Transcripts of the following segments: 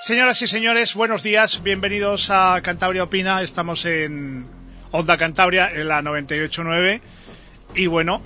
Señoras y señores, buenos días, bienvenidos a Cantabria Opina. Estamos en Onda Cantabria, en la 98.9. Y bueno,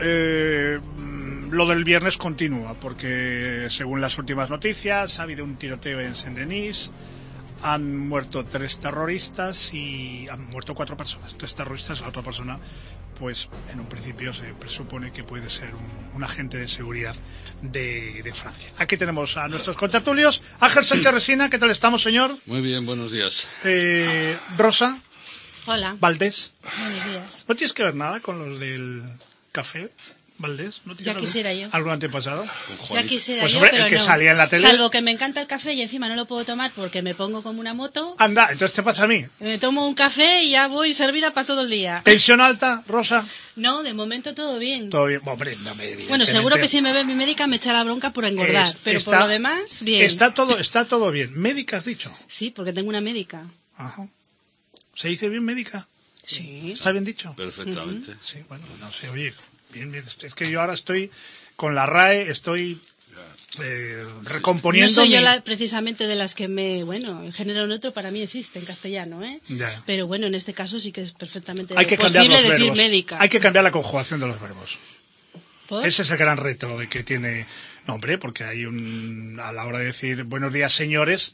lo del viernes continúa, porque según las últimas noticias ha habido un tiroteo en Saint-Denis, han muerto 3 terroristas y han muerto 4 personas. 3 terroristas, la otra persona, pues en un principio se presupone que puede ser un agente de seguridad de Francia. Aquí tenemos a nuestros contertulios. Ángel Sánchez Resina, ¿qué tal estamos, señor? Muy bien, buenos días. Rosa. Hola. Valdés. Buenos días. ¿No tienes que ver nada con los del café, Valdés? ¿No ya quisiera yo. ¿Algún antepasado? Ya quisiera pues, yo, hombre, pero el que no. salía en la tele. Salvo que me encanta el café y encima no lo puedo tomar porque me pongo como una moto. Anda, entonces te pasa a mí. Me tomo un café y ya voy servida para todo el día. ¿Tensión alta, Rosa? No, de momento todo bien. Todo bien. Hombre, no me bueno, seguro que si me ve mi médica me echa la bronca por engordar, pero por lo demás, bien. Está todo bien. ¿Médica has dicho? Sí, porque tengo una médica. Ajá. ¿Se dice bien médica? Sí. ¿Está bien dicho? Perfectamente. Sí, bueno, no sé, oye, bien. Es que yo ahora estoy con la RAE, estoy recomponiendo. No soy yo precisamente de las que el género neutro para mí existe en castellano, ¿eh? Ya. Pero bueno, en este caso sí que es perfectamente posible decir verbos. médica. Hay que cambiar la conjugación de los verbos. ¿Por? Ese es el gran reto de que tiene. No, hombre, porque hay a la hora de decir buenos días, señores,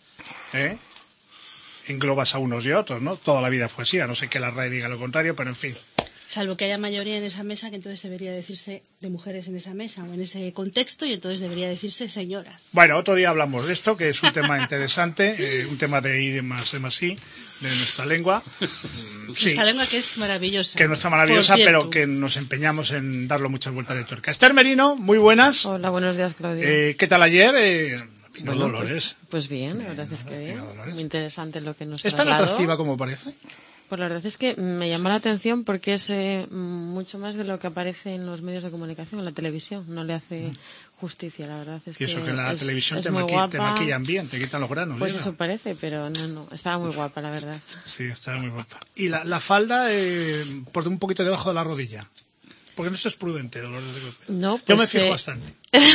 englobas a unos y a otros, ¿no? Toda la vida fue así, a no ser que la RAE diga lo contrario, pero en fin. Salvo que haya mayoría en esa mesa, que entonces debería decirse de mujeres en esa mesa o en ese contexto, y entonces debería decirse señoras. Bueno, otro día hablamos de esto, que es un tema interesante, un tema de I, de más I, de nuestra lengua. Nuestra lengua que es maravillosa. Que no está maravillosa, pero que nos empeñamos en darle muchas vueltas de tuerca. Esther Merino, muy buenas. Hola, buenos días, Claudia. ¿Qué tal ayer? Pino Dolores. Pues bien, la verdad es que bien. Muy interesante lo que nos ha ¿Es tan atractiva como parece? Pues la verdad es que me llamó la atención porque es mucho más de lo que aparece en los medios de comunicación, en la televisión. No le hace justicia, la verdad. Y eso que en la televisión te maquillan bien, te quitan los granos. Pues eso parece, pero no. Estaba muy guapa, la verdad. Sí, estaba muy guapa. Y la falda por un poquito debajo de la rodilla. Porque no esto es prudente, Dolores de Cruz. No, pues, yo me fijo bastante.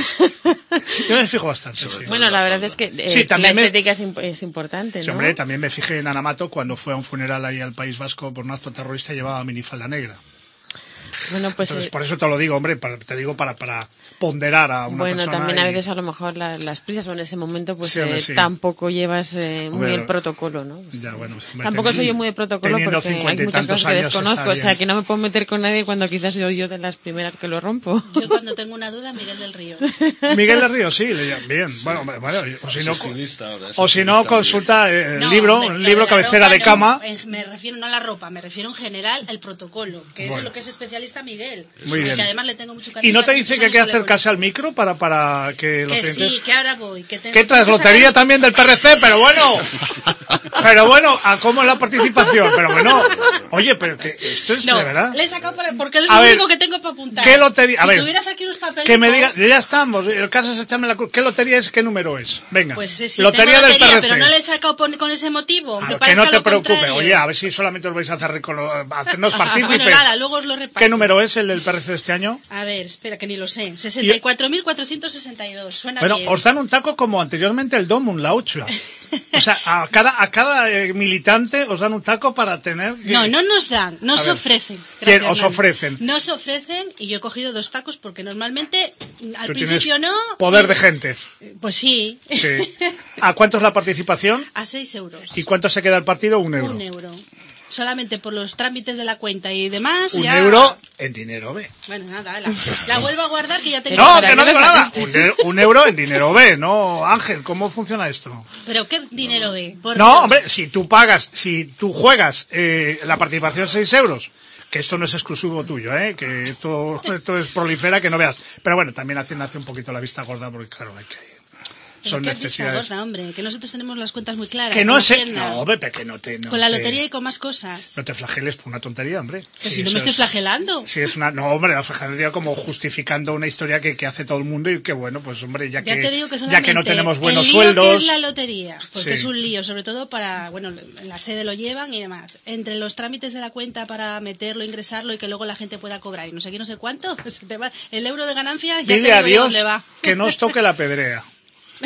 Sí. Bueno, la verdad es que la estética es importante, ¿no? Sí, hombre, también me fijé en Ana Mato cuando fue a un funeral ahí al País Vasco por un acto terrorista y llevaba minifalda negra. Bueno, pues entonces, por eso te lo digo, hombre, te digo para ponderar a una persona. Bueno, también a veces a lo mejor las prisas o en ese momento pues tampoco llevas muy el protocolo, ¿no? Pues, ya, bueno, tampoco soy yo muy de protocolo porque hay muchas cosas que desconozco, o sea que no me puedo meter con nadie cuando quizás soy yo de las primeras que lo rompo. Yo cuando tengo una duda, Miguel del Río. Miguel del Río, sí, bien. Sí. Bueno, o si no consulta un libro cabecera de cama. Me refiero no a la ropa, me refiero en general al protocolo, que es lo que es especialista Miguel. Muy bien. Que además le tengo mucho cariño. ¿Y no te dice que hay que acercarse al micro para que los clientes... Sí, que ahora voy. ¿Qué traes? Lotería también del PRC, pero bueno, ¿a cómo es la participación? Pero bueno, oye, pero que esto es de verdad. Le he sacado porque es lo único que tengo para apuntar. ¿Qué lotería? A ver, tuvieras aquí unos papeles. Que me digas, ya estamos, el caso es echarme la cruz. ¿Qué lotería es? ¿Qué número es? Venga. Pues sí, lotería del PRC. Pero no le he sacado con ese motivo. Que no te preocupes, oye, a ver si solamente os vais a hacernos partícipes. Bueno, nada, luego os lo reparto. ¿Qué número es el del PRC de este año? A ver, espera, que ni lo sé. 64.462. Suena bueno, bien. os dan un taco como anteriormente el Domun, la Uchua. O sea, a cada militante os dan un taco para tener... No nos dan, nos ofrecen. ¿Quién os ofrecen? Nos ofrecen y yo he cogido 2 tacos porque normalmente al principio no... Poder de gente. Pues sí. ¿A cuánto es la participación? A 6 euros. ¿Y cuánto se queda el partido? 1 euro. 1 euro. Solamente por los trámites de la cuenta y demás. 1 euro en dinero B. Bueno, nada, la vuelvo a guardar que ya tengo. No, que no digo nada. 1 euro en dinero B, no, Ángel, ¿cómo funciona esto? ¿Pero qué dinero B? No, hombre, si tú juegas la participación 6 euros, que esto no es exclusivo tuyo, que esto es prolifera que no veas. Pero bueno, también hace un poquito la vista gorda porque claro, hay que... Son necesidades. Gorda, hombre, que nosotros tenemos las cuentas muy claras. Que no sé. No, hombre, que no con la lotería y con más cosas. No te flageles por una tontería, hombre. Pero si no me estoy flagelando. Sí, es una. No, hombre, la flagelaría como justificando una historia que hace todo el mundo y que bueno, pues hombre, ya que no tenemos buenos sueldos. ¿Qué es la lotería? Porque es un lío, sobre todo para. Bueno, en la sede lo llevan y demás. Entre los trámites de la cuenta para meterlo, ingresarlo y que luego la gente pueda cobrar y no sé qué, no sé cuánto. El euro de ganancia ya Pide te a digo Dios dónde va. Que no os toque la pedrea.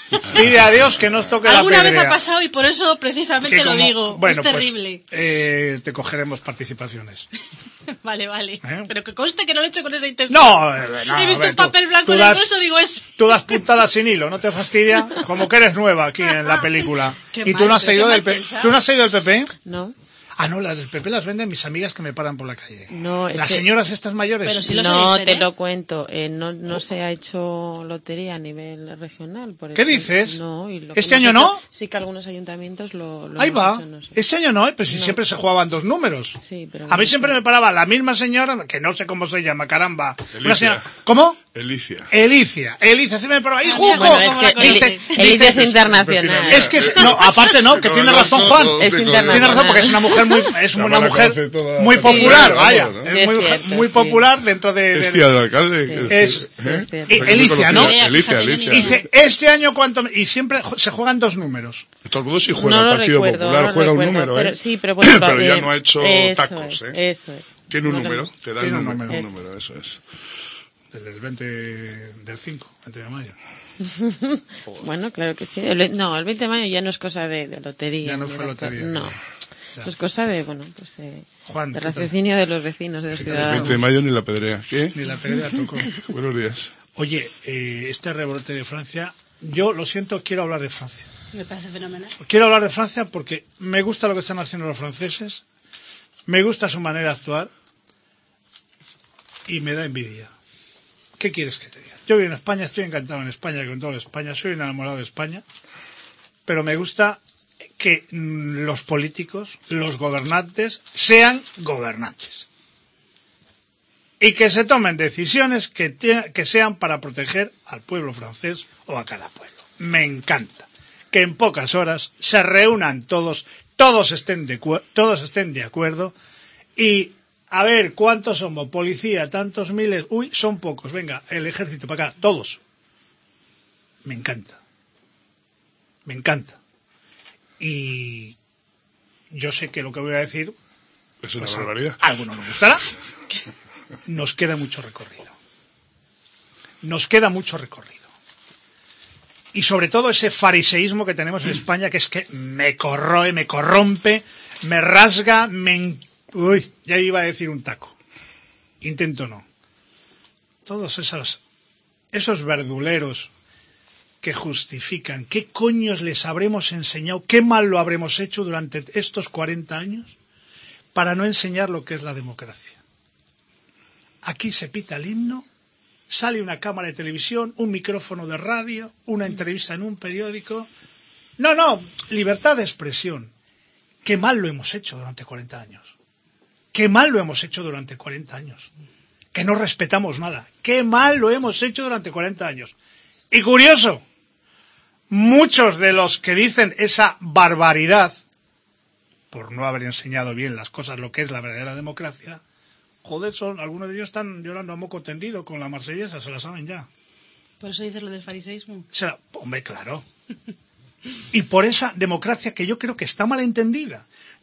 Pide a Dios que nos toque la pedrea. Alguna vez ha pasado y por eso precisamente lo digo. Bueno, es terrible. Pues, te cogeremos participaciones. Vale. Pero que conste que no lo he hecho con esa intención. No, he visto un papel blanco en el bolso, digo eso. Tú das puntadas sin hilo, ¿no te fastidia? Como que eres nueva aquí en la película. ¿Y tú no has salido del PP? No. Ah, no, las del PP las venden mis amigas que me paran por la calle. No, las señoras estas mayores. Pero si no, te lo cuento. No se ha hecho lotería a nivel regional. Por ¿Qué dices? No. ¿Este año no? Sí que algunos ayuntamientos lo Ahí va. hecho, no sé. Este año no, pero si siempre se jugaban 2 números. Sí, pero a mí siempre me paraba la misma señora, que no sé cómo se llama, caramba. Elicia. Una señora. ¿Cómo? Elicia, siempre me paraba. ¡Y jugo! Bueno, es que Elicia es internacional. Es que, no, aparte no, que tiene razón Juan. Es internacional. Tiene razón porque es una mujer muy popular, vaya. Es muy popular dentro de... Es tía del alcalde. Elicia, ¿no? Elicia. Dice, este año cuánto... Y siempre se juegan 2 números. Todo el mundo sí juega el Partido Popular, juega un número, pero, sí, pero bueno, pero ya no ha hecho tacos, Eso es. Tiene un número, te da un número, eso es. Del 20 de mayo. Bueno, claro que sí. El 20 de mayo ya no es cosa de lotería. Ya no fue lotería. No. Eso es cosa de, Juan, de raciocinio de los vecinos, de los ciudadanos. El 20 de mayo ni la pedrea. ¿Qué? Ni la pedrea tocó. Buenos días. Oye, este rebrote de Francia, yo lo siento, quiero hablar de Francia. Me parece fenomenal. Quiero hablar de Francia porque me gusta lo que están haciendo los franceses, me gusta su manera de actuar y me da envidia. ¿Qué quieres que te diga? Yo vivo en España, estoy encantado en España, con toda España, soy un enamorado de España, pero me gusta que los políticos, los gobernantes, sean gobernantes. Y que se tomen decisiones que sean para proteger al pueblo francés o a cada pueblo. Me encanta que en pocas horas se reúnan todos estén de acuerdo y a ver cuántos somos, policía, tantos miles, son pocos, venga, el ejército para acá, todos. Me encanta. Y yo sé que lo que voy a decir es una barbaridad. A algunos nos gustará. Nos queda mucho recorrido. Y sobre todo ese fariseísmo que tenemos en España, que es que me corroe, me corrompe, me rasga, ya iba a decir un taco. Intento no. Todos esos verduleros que justifican, ¿qué coños les habremos enseñado? ¿Qué mal lo habremos hecho durante estos 40 años para no enseñar lo que es la democracia? Aquí se pita el himno, sale una cámara de televisión, un micrófono de radio, una entrevista en un periódico. No, libertad de expresión. Qué mal lo hemos hecho durante 40 años. Qué mal lo hemos hecho durante 40 años. Que no respetamos nada. Qué mal lo hemos hecho durante 40 años. Y curioso, muchos de los que dicen esa barbaridad, por no haber enseñado bien las cosas, lo que es la verdadera democracia, algunos de ellos están llorando a moco tendido con la marsellesa, se la saben ya. ¿Por eso dices lo del fariseísmo? Hombre, claro. Y por esa democracia que yo creo que está mal entendida.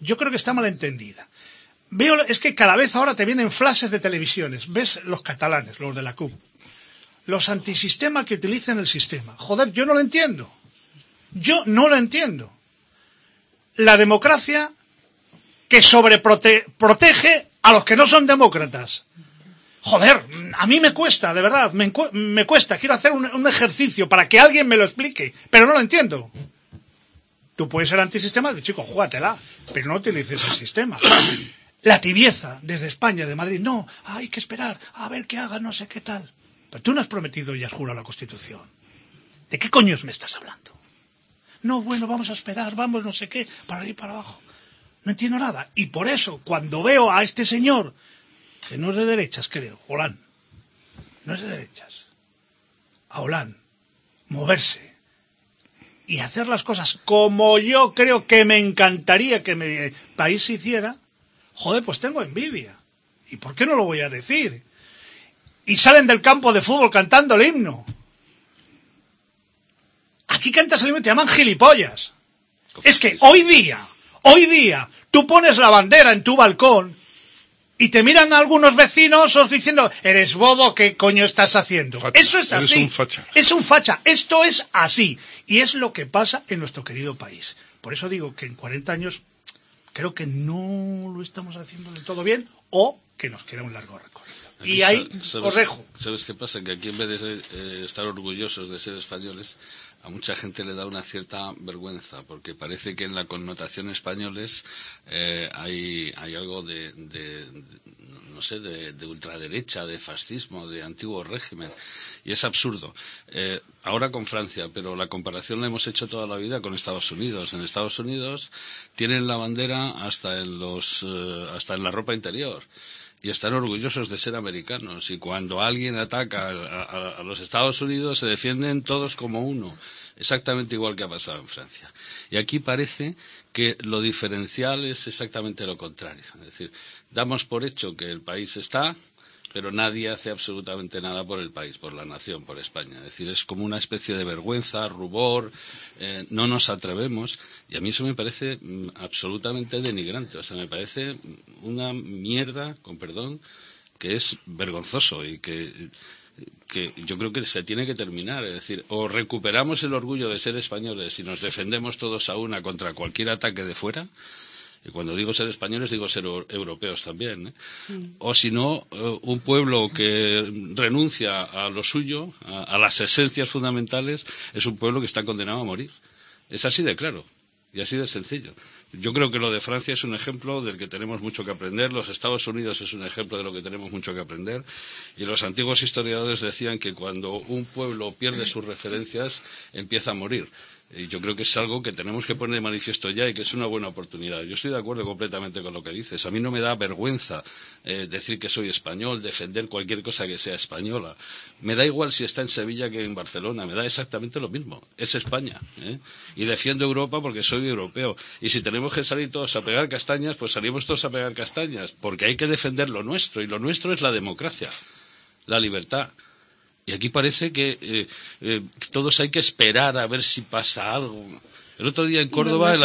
Es que cada vez ahora te vienen flashes de televisiones. ¿Ves los catalanes, los de la CUP? Los antisistema que utilizan el sistema. Joder, yo no lo entiendo. La democracia que sobreprotege a los que no son demócratas. Joder, a mí me cuesta, de verdad, me cuesta. Quiero hacer un ejercicio para que alguien me lo explique, pero no lo entiendo. Tú puedes ser antisistema, chico, júgatela, pero no utilices el sistema. La tibieza desde España, de Madrid, no, hay que esperar, a ver qué haga, no sé qué tal. Pero tú no has prometido y has jurado la Constitución. ¿De qué coños me estás hablando? No, bueno, vamos a esperar, vamos no sé qué, para arriba y para abajo. No entiendo nada. Y por eso, cuando veo a este señor, que no es de derechas, creo, Hollande, no es de derechas, a Hollande, moverse y hacer las cosas como yo creo que me encantaría que mi país se hiciera, joder, pues tengo envidia. ¿Y por qué no lo voy a decir? Y salen del campo de fútbol cantando el himno. Aquí cantas el himno y te llaman gilipollas. Es que hoy día, tú pones la bandera en tu balcón y te miran algunos vecinos diciendo, eres bobo, ¿qué coño estás haciendo? Facha. Eso es así. Eres un facha. Es un facha. Esto es así. Y es lo que pasa en nuestro querido país. Por eso digo que en 40 años creo que no lo estamos haciendo del todo bien o que nos queda un largo recorrido. Aquí, Y ahí os dejo. ¿Sabes qué pasa? Que aquí en vez de estar orgullosos de ser españoles, a mucha gente le da una cierta vergüenza, porque parece que en la connotación españoles hay algo de ultraderecha, de fascismo, de antiguo régimen, y es absurdo. Ahora con Francia, pero la comparación la hemos hecho toda la vida con Estados Unidos. En Estados Unidos tienen la bandera hasta en la ropa interior. Y están orgullosos de ser americanos. Y cuando alguien ataca a los Estados Unidos, se defienden todos como uno. Exactamente igual que ha pasado en Francia. Y aquí parece que lo diferencial es exactamente lo contrario. Es decir, damos por hecho que el país está, pero nadie hace absolutamente nada por el país, por la nación, por España. Es decir, es como una especie de vergüenza, rubor, no nos atrevemos, y a mí eso me parece absolutamente denigrante. O sea, me parece una mierda, con perdón, que es vergonzoso y que yo creo que se tiene que terminar. Es decir, o recuperamos el orgullo de ser españoles y nos defendemos todos a una contra cualquier ataque de fuera. Y cuando digo ser españoles, digo ser europeos también, ¿eh? O si no, un pueblo que renuncia a lo suyo, a las esencias fundamentales, es un pueblo que está condenado a morir. Es así de claro y así de sencillo. Yo creo que lo de Francia es un ejemplo del que tenemos mucho que aprender. Los Estados Unidos es un ejemplo de lo que tenemos mucho que aprender. Y los antiguos historiadores decían que cuando un pueblo pierde sus referencias, empieza a morir. Y yo creo que es algo que tenemos que poner de manifiesto ya y que es una buena oportunidad. Yo estoy de acuerdo completamente con lo que dices. A mí no me da vergüenza decir que soy español, defender cualquier cosa que sea española. Me da igual si está en Sevilla que en Barcelona, me da exactamente lo mismo. Es España, ¿eh? Y defiendo Europa porque soy europeo. Y si tenemos que salir todos a pegar castañas, pues salimos todos a pegar castañas, porque hay que defender lo nuestro, y lo nuestro es la democracia, la libertad. Y aquí parece que todos hay que esperar a ver si pasa algo. El otro día en Córdoba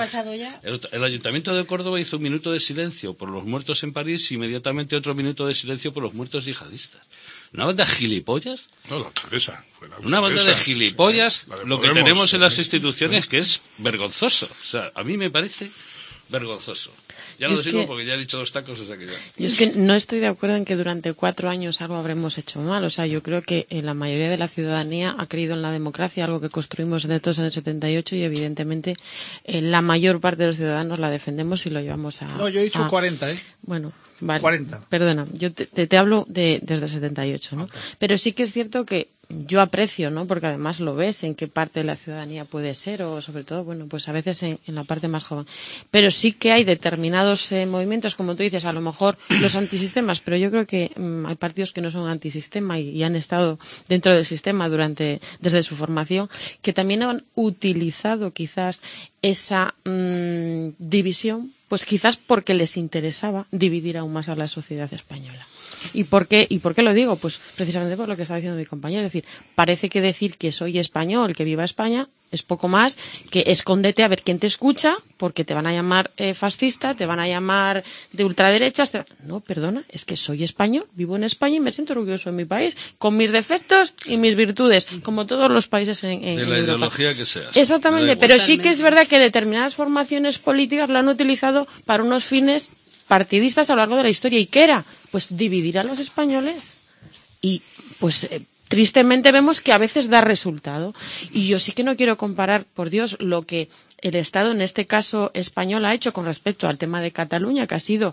el Ayuntamiento de Córdoba hizo un minuto de silencio por los muertos en París y inmediatamente otro minuto de silencio por los muertos yihadistas. ¿Una banda de gilipollas? No, la alcaldesa. Una banda de gilipollas, lo que tenemos en las instituciones, que es vergonzoso. O sea, a mí me parece vergonzoso. Ya no digo porque ya he dicho 2 tacos, o sea que ya. Yo es que no estoy de acuerdo en que durante 4 años algo habremos hecho mal. O sea, yo creo que la mayoría de la ciudadanía ha creído en la democracia, algo que construimos de todos en el 78, y evidentemente la mayor parte de los ciudadanos la defendemos y lo llevamos a... No, yo he dicho 40, ¿eh? Bueno, vale. 40. Perdona, yo te hablo desde el 78, ¿no? Okay. Pero sí que es cierto que yo aprecio, ¿no? Porque además lo ves en qué parte de la ciudadanía puede ser, o sobre todo, bueno, pues a veces en la parte más joven. Pero sí que hay determinados movimientos, como tú dices, a lo mejor los antisistemas, pero yo creo que hay partidos que no son antisistema y han estado dentro del sistema desde su formación, que también han utilizado quizás esa división, pues quizás porque les interesaba dividir aún más a la sociedad española. ¿Y por qué lo digo? Pues precisamente por lo que está diciendo mi compañero. Es decir, parece que decir que soy español, que viva España, es poco más que escóndete a ver quién te escucha, porque te van a llamar fascista, te van a llamar de ultraderechas. No, perdona, es que soy español, vivo en España y me siento orgulloso de mi país, con mis defectos y mis virtudes, como todos los países en de la Europa. Ideología que seas. Exactamente, pero sí que es verdad que determinadas formaciones políticas lo han utilizado para unos fines partidistas a lo largo de la historia. ¿Y qué era? Pues dividir a los españoles. Y pues tristemente vemos que a veces da resultado. Y yo sí que no quiero comparar, por Dios, lo que el Estado, en este caso español, ha hecho con respecto al tema de Cataluña, que ha sido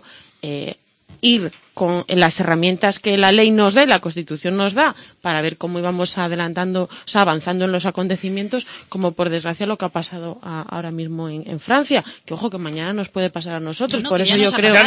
ir con las herramientas que la ley nos da, la Constitución nos da, para ver cómo íbamos adelantando, o sea, avanzando en los acontecimientos, como por desgracia lo que ha pasado ahora mismo en Francia, que ojo que mañana nos puede pasar a nosotros. Por eso yo creo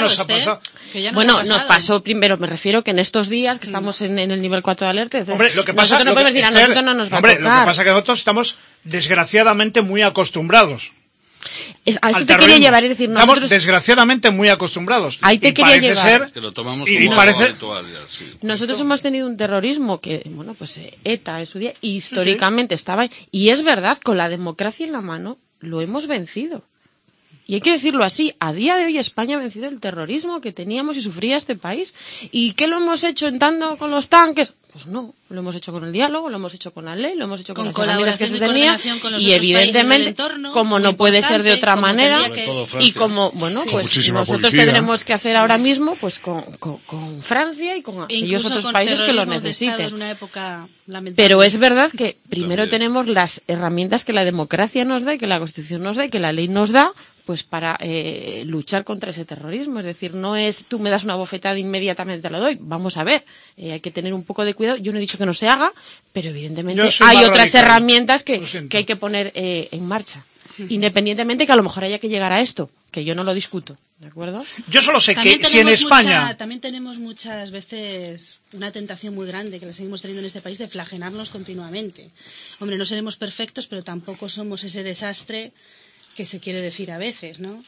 nos pasó primero, me refiero que en estos días que estamos en el nivel 4 de alerta, hombre, lo que pasa, nosotros no podemos decir a nosotros no nos va a tocar. Lo que pasa es que nosotros estamos desgraciadamente muy acostumbrados. A eso te quería llevar, es decir, nosotros estamos desgraciadamente muy acostumbrados. Ahí te quería llevar. Ser, que lo tomamos como algo habitual ya, sí. Nosotros hemos tenido un terrorismo que, bueno, pues ETA en su día históricamente estaba ahí, y es verdad, con la democracia en la mano lo hemos vencido. Y hay que decirlo así, a día de hoy España ha vencido el terrorismo que teníamos y sufría este país. ¿Y qué lo hemos hecho entrando con los tanques? Pues no, lo hemos hecho con el diálogo, lo hemos hecho con la ley, lo hemos hecho con las herramientas que se tenía, y evidentemente, entorno, como no puede ser de otra manera, y como, bueno, pues nosotros tendremos que hacer ahora mismo, pues con Francia y con aquellos otros países que lo necesiten. Pero es verdad que primero tenemos las herramientas que la democracia nos da, y que la Constitución nos da, y que la ley nos da, pues para luchar contra ese terrorismo. Es decir, no es tú me das una bofetada inmediatamente te la doy. Vamos a ver, hay que tener un poco de cuidado. Yo no he dicho que no se haga, pero evidentemente hay otras herramientas que hay que poner en marcha. Independientemente que a lo mejor haya que llegar a esto, que yo no lo discuto, ¿de acuerdo? Yo solo sé que si en España... También tenemos muchas veces una tentación muy grande, que la seguimos teniendo en este país, de flagelarnos continuamente. Hombre, no seremos perfectos, pero tampoco somos ese desastre que se quiere decir a veces, ¿no?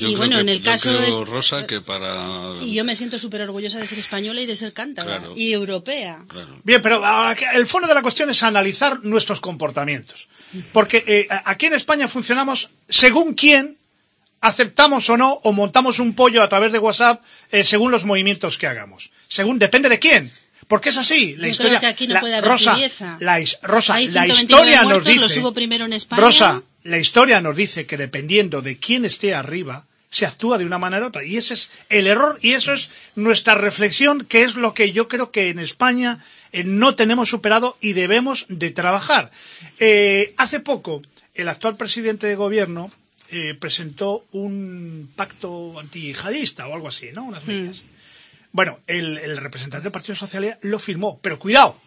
Rosa, que para... Y yo me siento súper orgullosa de ser española y de ser cántabra, y europea. Claro. Bien, pero el fondo de la cuestión es analizar nuestros comportamientos. Porque aquí en España funcionamos según quién aceptamos o no, o montamos un pollo a través de WhatsApp según los movimientos que hagamos. Depende de quién. Porque es así, la historia. Creo que aquí no puede haber Rosa, la historia nos dice. Lo subo primero en España. Rosa, la historia nos dice que dependiendo de quién esté arriba, se actúa de una manera u otra. Y ese es el error, y eso es nuestra reflexión, que es lo que yo creo que en España no tenemos superado y debemos de trabajar. Hace poco, el actual presidente de gobierno presentó un pacto antiyihadista o algo así, ¿no? Unas medidas. Bueno, el representante del Partido Socialista lo firmó, pero cuidado,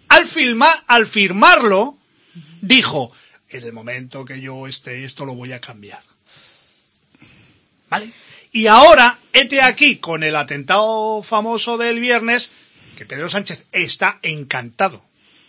al firmarlo, dijo, en el momento que yo esté, esto lo voy a cambiar. ¿Vale? Y ahora, hete aquí, con el atentado famoso del viernes, que Pedro Sánchez está encantado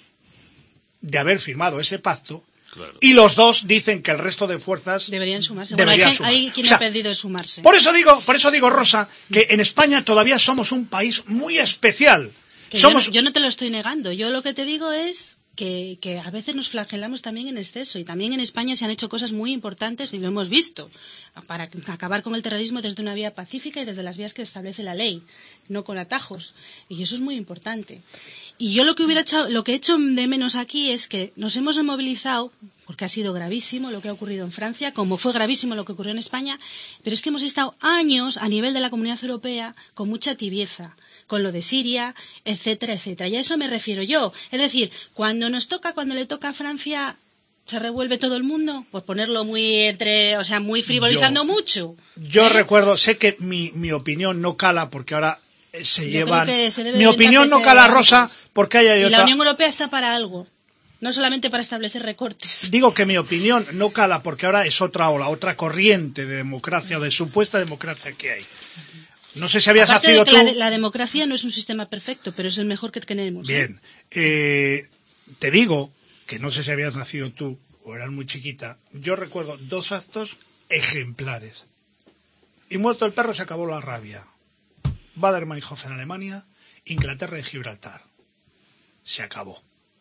de haber firmado ese pacto. Claro. Y los dos dicen que el resto de fuerzas deberían sumarse. Hay quien ha pedido sumarse. Por eso digo, Rosa, que en España todavía somos un país muy especial. Yo no te lo estoy negando. Yo lo que te digo es que a veces nos flagelamos también en exceso, y también en España se han hecho cosas muy importantes y lo hemos visto para acabar con el terrorismo desde una vía pacífica y desde las vías que establece la ley, no con atajos, y eso es muy importante. Y yo lo que he hecho de menos aquí es que nos hemos movilizado, porque ha sido gravísimo lo que ha ocurrido en Francia, como fue gravísimo lo que ocurrió en España, pero es que hemos estado años a nivel de la Comunidad Europea con mucha tibieza, con lo de Siria, etcétera, etcétera. Y a eso me refiero yo. Es decir, cuando le toca a Francia, ¿se revuelve todo el mundo? Por ponerlo muy frivolizando mucho. Yo recuerdo, sé que mi opinión no cala porque ahora se llevan... Mi opinión no cala, Rosa, porque hay otra... Y la Unión Europea está para algo, no solamente para establecer recortes. Digo que mi opinión no cala porque ahora es otra ola, otra corriente de democracia, de supuesta democracia que hay. No sé si habías nacido tú... La democracia no es un sistema perfecto, pero es el mejor que tenemos. Bien. Te digo que no sé si habías nacido tú o eras muy chiquita. Yo recuerdo 2 actos ejemplares. Y muerto el perro se acabó la rabia. Baader-Meinhof en Alemania, Inglaterra en Gibraltar. Se acabó.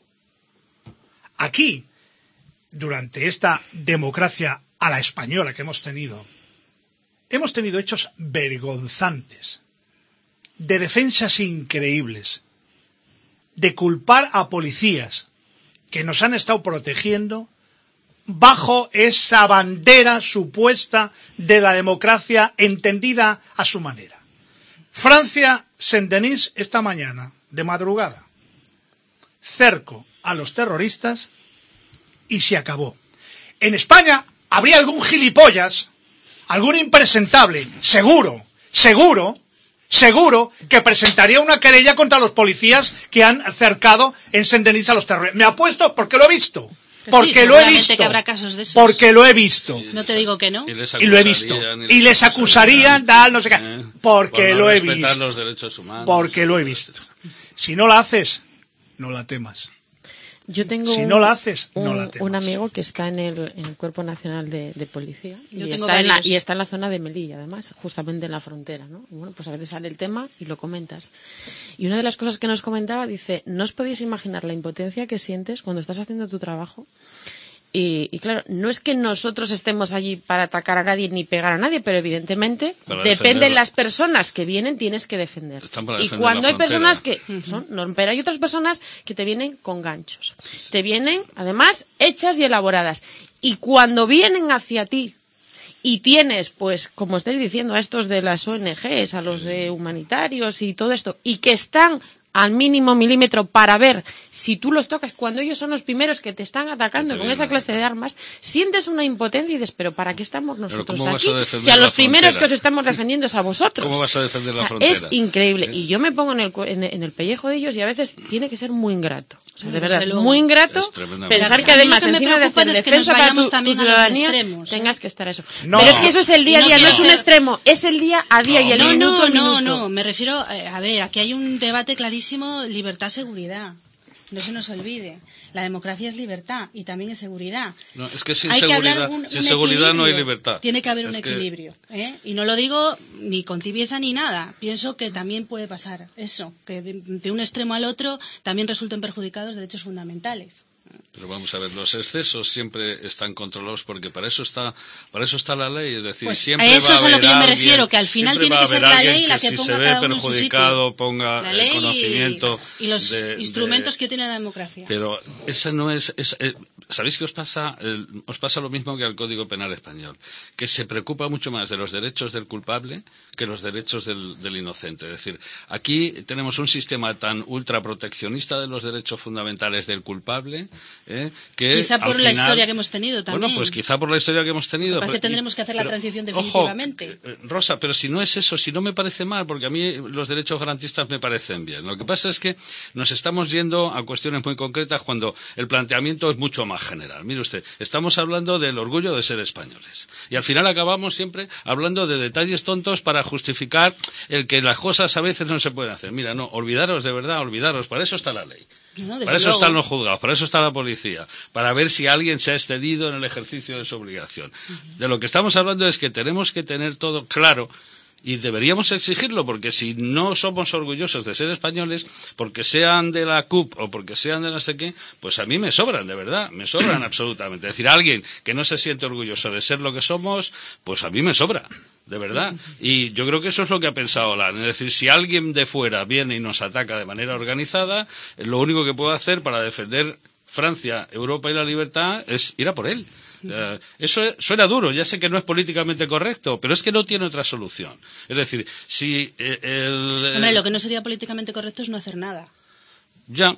Aquí, durante esta democracia a la española que hemos tenido hechos vergonzantes, de defensas increíbles, de culpar a policías que nos han estado protegiendo bajo esa bandera supuesta de la democracia entendida a su manera. Francia, Saint-Denis, esta mañana, de madrugada, cerco a los terroristas y se acabó. En España habría algún gilipollas, algún impresentable, seguro, que presentaría una querella contra los policías que han cercado en Saint-Denis a los terroristas. Me apuesto porque lo he visto. Porque lo he visto. Que habrá casos de esos. Porque lo he visto. Sí. No te digo que no. Y lo he visto. Y les acusarían, tal, no sé qué. Porque lo he visto. Los derechos humanos, porque lo he visto. Si no la haces, no la temas. Yo tengo si no la haces, no la temas. Un amigo que está en el Cuerpo Nacional de Policía y está en la zona de Melilla, además, justamente en la frontera, ¿no? Y bueno, pues a veces sale el tema y lo comentas. Y una de las cosas que nos comentaba, dice, no os podéis imaginar la impotencia que sientes cuando estás haciendo tu trabajo Y claro, no es que nosotros estemos allí para atacar a nadie ni pegar a nadie, pero evidentemente depende de las personas que vienen, tienes que defender. Y cuando hay personas que pero hay otras personas que te vienen con ganchos. Te vienen, además, hechas y elaboradas. Y cuando vienen hacia ti y tienes, pues, como estáis diciendo, a estos de las ONGs, a los de humanitarios y todo esto, y que están al mínimo milímetro para ver si tú los tocas, cuando ellos son los primeros que te están atacando con esa clase de armas, sientes una impotencia y dices, pero ¿para qué estamos nosotros aquí? Si a los primeros que os estamos defendiendo es a vosotros. ¿Cómo vas a defender la frontera? Es increíble. Y yo me pongo en el pellejo de ellos y a veces tiene que ser muy ingrato. O sea, de verdad, muy ingrato pensar que además encima de hacer defensa para tu ciudadanía tengas que estar eso. No, pero es que eso es el día a día, no es un extremo, es el día a día y el minuto a minuto. No, me refiero, a ver, aquí hay un debate clarísimo, libertad-seguridad. No se nos olvide. La democracia es libertad y también es seguridad. No, es que sin seguridad no hay libertad. Tiene que haber un equilibrio. Y no lo digo ni con tibieza ni nada. Pienso que también puede pasar eso, que de un extremo al otro también resulten perjudicados derechos fundamentales. Pero vamos a ver, los excesos siempre están controlados porque para eso está la ley, es decir, pues siempre a eso va a es a lo que yo me alguien, refiero, que al final tiene que ser la ley la que ponga cada uno en su sitio. Si se ve perjudicado, ponga la ley el conocimiento y los instrumentos que tiene la democracia. Pero esa no es ¿sabéis qué os pasa? Os pasa lo mismo que al Código Penal español, que se preocupa mucho más de los derechos del culpable que los derechos del inocente. Es decir, aquí tenemos un sistema tan ultraproteccionista de los derechos fundamentales del culpable, que quizá por la historia que hemos tenido también. Bueno, pues quizá por la historia que hemos tenido. Parece que tendremos que hacer la transición definitivamente. Ojo, Rosa, pero si no es eso, si no me parece mal, porque a mí los derechos garantistas me parecen bien. Lo que pasa es que nos estamos yendo a cuestiones muy concretas cuando el planteamiento es mucho más general. Mire usted, estamos hablando del orgullo de ser españoles. Y al final acabamos siempre hablando de detalles tontos para justificar el que las cosas a veces no se pueden hacer. Mira, no, olvidaros, de verdad, olvidaros. Para eso está la ley. No, para eso están los juzgados, para eso está la policía, para ver si alguien se ha excedido en el ejercicio de su obligación. De lo que estamos hablando es que tenemos que tener todo claro y deberíamos exigirlo, porque si no somos orgullosos de ser españoles, porque sean de la CUP o porque sean de no sé qué, pues a mí me sobran, de verdad, me sobran absolutamente. Es decir, alguien que no se siente orgulloso de ser lo que somos, pues a mí me sobra. De verdad. Y yo creo que eso es lo que ha pensado Olan. Es decir, si alguien de fuera viene y nos ataca de manera organizada, lo único que puedo hacer para defender Francia, Europa y la libertad es ir a por él. Eso suena duro, ya sé que no es políticamente correcto, pero es que no tiene otra solución. Es decir, si Hombre, lo que no sería políticamente correcto es no hacer nada. Ya,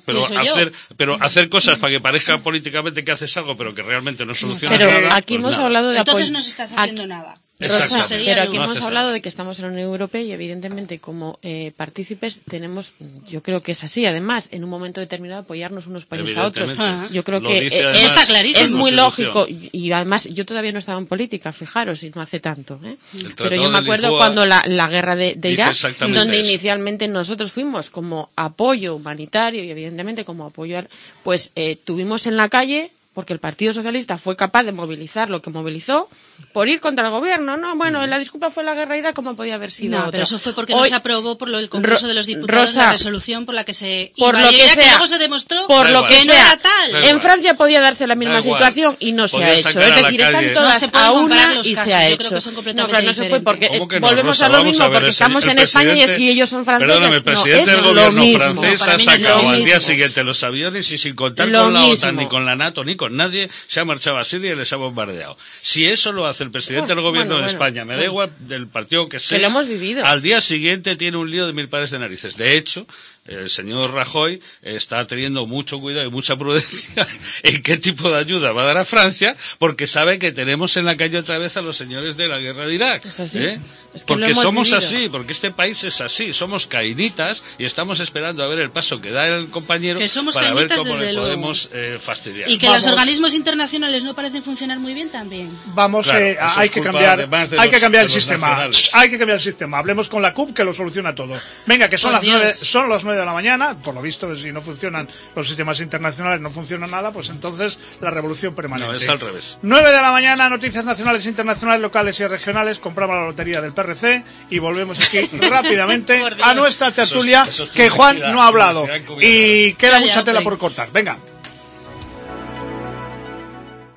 hacer cosas para que parezca políticamente que haces algo, pero que realmente no soluciona nada. Pero aquí hemos hablado de entonces no se está haciendo nada. Rosa, pero aquí hemos hablado de que estamos en la Unión Europea y evidentemente como partícipes tenemos, yo creo que es así, además, en un momento determinado apoyarnos unos países a otros. Yo creo que está clarísimo. Es muy lógico y además yo todavía no estaba en política, fijaros, y no hace tanto. Pero yo me acuerdo cuando la guerra de Irak, donde inicialmente nosotros fuimos como apoyo humanitario y evidentemente como apoyo, pues tuvimos en la calle, porque el Partido Socialista fue capaz de movilizar lo que movilizó por ir contra el gobierno, ¿no? Bueno, la disculpa fue la guerra Irak, como podía haber sido otra. Pero eso fue porque no se aprobó por el Congreso de los Diputados Rosa, la resolución por la que se por lo que sea, que luego se demostró por lo que no era tal. En Francia podía darse la misma situación y no se ha hecho. Es decir, están todas a una y se ha hecho. No, claro, no se puede porque volvemos a lo mismo, porque estamos en España y ellos son franceses. Perdóname, el presidente del gobierno francés ha sacado al día siguiente los aviones y sin contar con la OTAN, ni con la NATO, ni con nadie, se ha marchado a Siria y les ha bombardeado. Si eso lo hace el presidente del gobierno de España, me da igual del partido que sea, que lo hemos vivido. Al día siguiente tiene un lío de 1000 pares de narices. De hecho, el señor Rajoy está teniendo mucho cuidado y mucha prudencia en qué tipo de ayuda va a dar a Francia, porque sabe que tenemos en la calle otra vez a los señores de la guerra de Irak. Es así. Porque somos así, porque este país es así, somos caínitas y estamos esperando a ver el paso que da el compañero para ver cómo le podemos fastidiar. Y que los organismos internacionales no parecen funcionar muy bien también. Vamos, claro, hay que cambiar el sistema. Hay que cambiar el sistema. Hablemos con la CUP que lo soluciona todo. Venga, que son las 9 de la mañana, por lo visto, si no funcionan los sistemas internacionales, no funciona nada, pues entonces la revolución permanente. No, es al revés. 9 de la mañana, noticias nacionales, internacionales, locales y regionales, compramos la lotería del PRC y volvemos aquí rápidamente a nuestra tertulia, que Juan no ha hablado y queda mucha tela por cortar. Venga.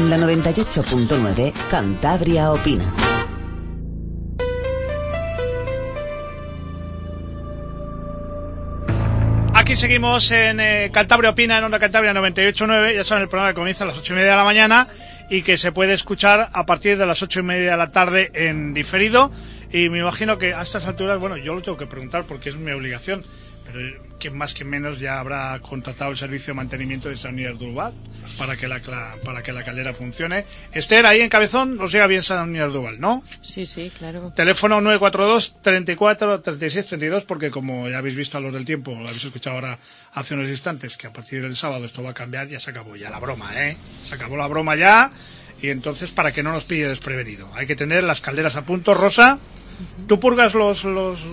En la 98.9, Cantabria Opina. Aquí seguimos en Cantabria Opina, en Onda Cantabria 98.9. Ya saben, el programa que comienza a las 8:30 de la mañana y que se puede escuchar a partir de las 8:30 de la tarde en diferido. Y me imagino que a estas alturas, bueno, yo lo tengo que preguntar porque es mi obligación, pero que más que menos ya habrá contratado el servicio de mantenimiento de Saunier Duval para que la caldera funcione. Esther, ahí en Cabezón nos llega bien Saunier Duval, ¿no? Sí, claro. Teléfono 942 34 36 32, porque como ya habéis visto a los del tiempo, lo habéis escuchado ahora hace unos instantes, que a partir del sábado esto va a cambiar, ya se acabó ya la broma, se acabó la broma ya. Y entonces, para que no nos pille desprevenido, hay que tener las calderas a punto. Rosa, ¿tú purgas los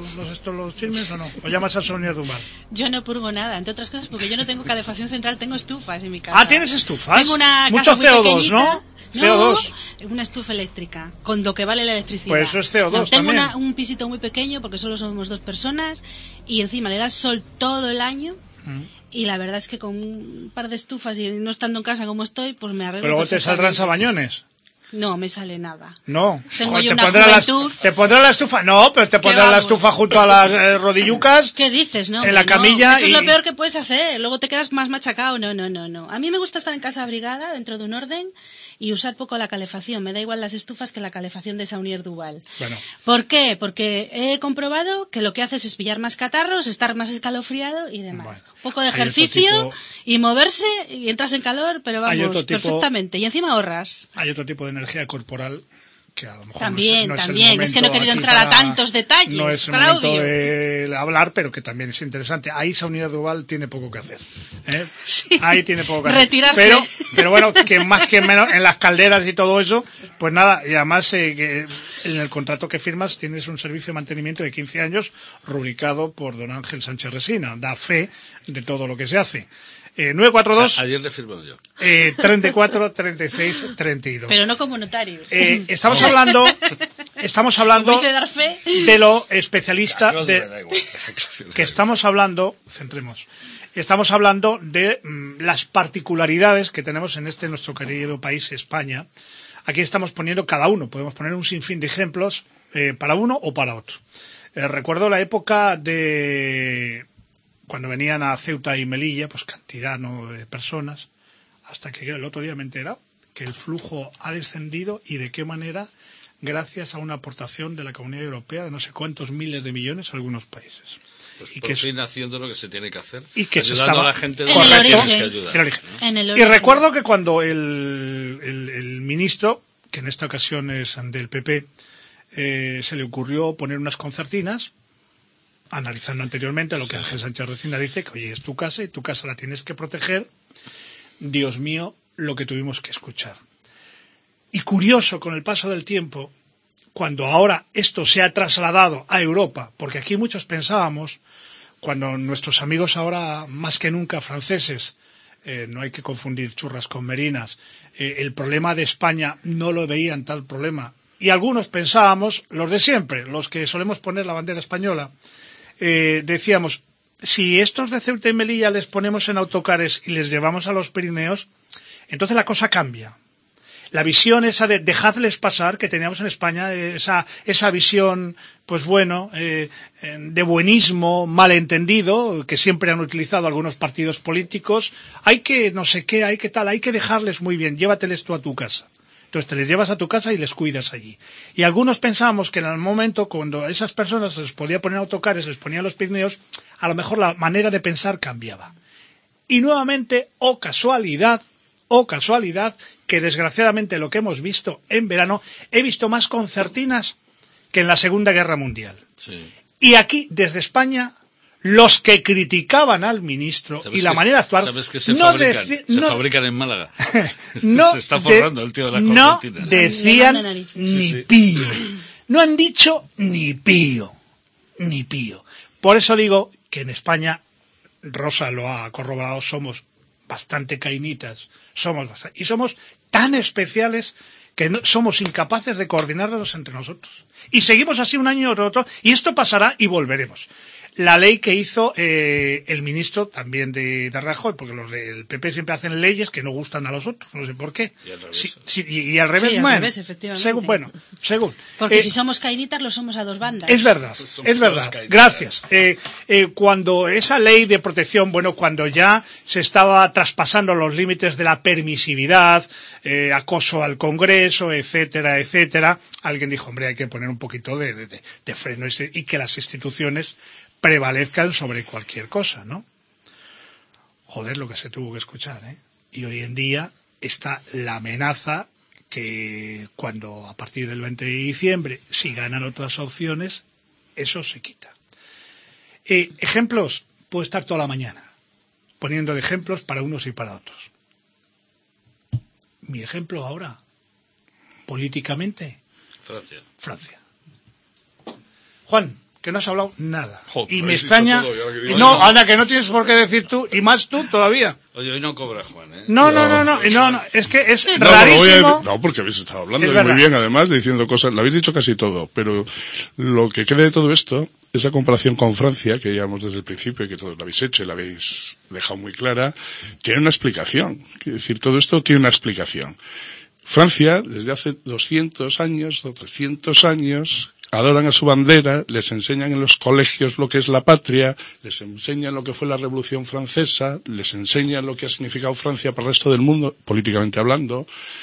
chismes o no? ¿O llamas a Saunier Duval? Yo no purgo nada, entre otras cosas porque yo no tengo calefacción central, tengo estufas en mi casa. Ah, ¿tienes estufas? Tengo una mucho casa CO2, muy ¿no? CO2. Una estufa eléctrica, con lo que vale la electricidad. Pues eso es CO2 tengo también. un pisito muy pequeño porque solo somos 2 personas y encima le das sol todo el año. Y la verdad es que con un par de estufas y no estando en casa como estoy, pues me arreglo. Pero luego te saldrán sabañones. No me sale nada. No. Tengo yo una juventud. ¿Te pondrán la estufa? No, pero te pondrán la estufa junto a las rodillucas. ¿Qué dices? No. En la camilla. No, eso es lo peor que puedes hacer. Luego te quedas más machacado. No. A mí me gusta estar en casa abrigada, dentro de un orden, y usar poco la calefacción. Me da igual las estufas que la calefacción de Saunier Duval. Bueno. ¿Por qué? Porque he comprobado que lo que haces es pillar más catarros, estar más escalofriado y demás. Bueno, un poco de ejercicio y moverse y entras en calor, pero vamos, perfectamente. Y encima ahorras. Hay otro tipo de energía corporal que a lo mejor también, no es también. Es que no he querido entrar a tantos detalles, no es el Claudio. Momento de hablar, pero que también es interesante. Ahí Saunier Duval tiene poco que hacer. Sí. Ahí tiene poco que hacer. Retirarse. Pero bueno, que más que menos en las calderas y todo eso, pues nada. Y además que en el contrato que firmas tienes un servicio de mantenimiento de 15 años rubricado por don Ángel Sánchez Resina. Da fe de todo lo que se hace. 942 ayer le firmo yo 34 36 32. Pero no como notario. Estamos hablando de dar fe, de lo especialista que estamos hablando, estamos hablando de las particularidades que tenemos en nuestro querido país España. Aquí estamos poniendo cada uno, podemos poner un sinfín de ejemplos para uno o para otro. Recuerdo la época de cuando venían a Ceuta y Melilla, pues cantidad de personas, hasta que el otro día me he enterado que el flujo ha descendido y de qué manera, gracias a una aportación de la Comunidad Europea de no sé cuántos miles de millones a algunos países. Pues por fin haciendo lo que se tiene que hacer, y que ayudando se estaba a la gente en el origen. Que ayudar. Y recuerdo que cuando el ministro, que en esta ocasión es del PP, se le ocurrió poner unas concertinas, analizando anteriormente lo que Ángel Sánchez Resina dice, que oye, es tu casa y tu casa la tienes que proteger. Dios mío, lo que tuvimos que escuchar. Y curioso, con el paso del tiempo, cuando ahora esto se ha trasladado a Europa, porque aquí muchos pensábamos, cuando nuestros amigos ahora más que nunca franceses, no hay que confundir churras con merinas, el problema de España no lo veían tal problema, y algunos pensábamos, los de siempre, los que solemos poner la bandera española, decíamos, si estos de Ceuta y Melilla les ponemos en autocares y les llevamos a los Pirineos, entonces la cosa cambia. La visión esa de dejadles pasar que teníamos en España, esa visión, pues bueno, de buenismo malentendido, que siempre han utilizado algunos partidos políticos, hay que no sé qué, hay que tal, hay que dejarles muy bien, llévateles tú a tu casa. Entonces te les llevas a tu casa y les cuidas allí. Y algunos pensamos que en el momento cuando a esas personas se les podía poner autocares, se les ponían los Pirineos, a lo mejor la manera de pensar cambiaba. Y nuevamente, oh casualidad, que desgraciadamente lo que hemos visto en verano, he visto más concertinas que en la Segunda Guerra Mundial. Sí. Y aquí, desde España, los que criticaban al ministro y la manera de actuar... ¿Sabes que se fabrican en Málaga? Se está forrando el tío de las concertinas. No decían ni pío. No han dicho ni pío. Ni pío. Por eso digo que en España, Rosa lo ha corroborado, somos bastante cainitas. Y somos tan especiales que somos incapaces de coordinarnos entre nosotros. Y seguimos así un año o otro, y esto pasará y volveremos. la ley que hizo el ministro también de Rajoy, porque los del PP siempre hacen leyes que no gustan a los otros, no sé por qué. Y al revés. Y al revés, Sí, al bueno, revés, efectivamente. Según. Porque si somos cainitas, lo somos a dos bandas. Es verdad. Gracias. Cuando esa ley de protección, cuando ya se estaba traspasando los límites de la permisividad, acoso al Congreso, etcétera, etcétera, alguien dijo, hombre, hay que poner un poquito de freno y que las instituciones prevalezcan sobre cualquier cosa, ¿no? Joder, lo que se tuvo que escuchar, ¿eh? Y hoy en día está la amenaza que cuando a partir del 20 de diciembre, si ganan otras opciones, eso se quita. Ejemplos, puedo estar toda la mañana poniendo de ejemplos para unos y para otros. Mi ejemplo ahora, políticamente, Francia. Juan, que no has hablado nada. Joder, y me extraña. No, Ana, que no tienes por qué decir tú, y más tú todavía. Oye, hoy no cobra Juan, ¿eh? No, es que es rarísimo. No, porque habéis estado hablando muy bien, además, diciendo cosas, lo habéis dicho casi todo, pero lo que queda de todo esto, esa comparación con Francia, que llevamos desde el principio y que todos lo habéis hecho y la habéis dejado muy clara, tiene una explicación. Quiero decir, todo esto tiene una explicación. Francia, desde hace 200 años o 300 años, adoran a su bandera, les enseñan en los colegios lo que es la patria, les enseñan lo que fue la Revolución Francesa, les enseñan lo que ha significado Francia para el resto del mundo, políticamente hablando,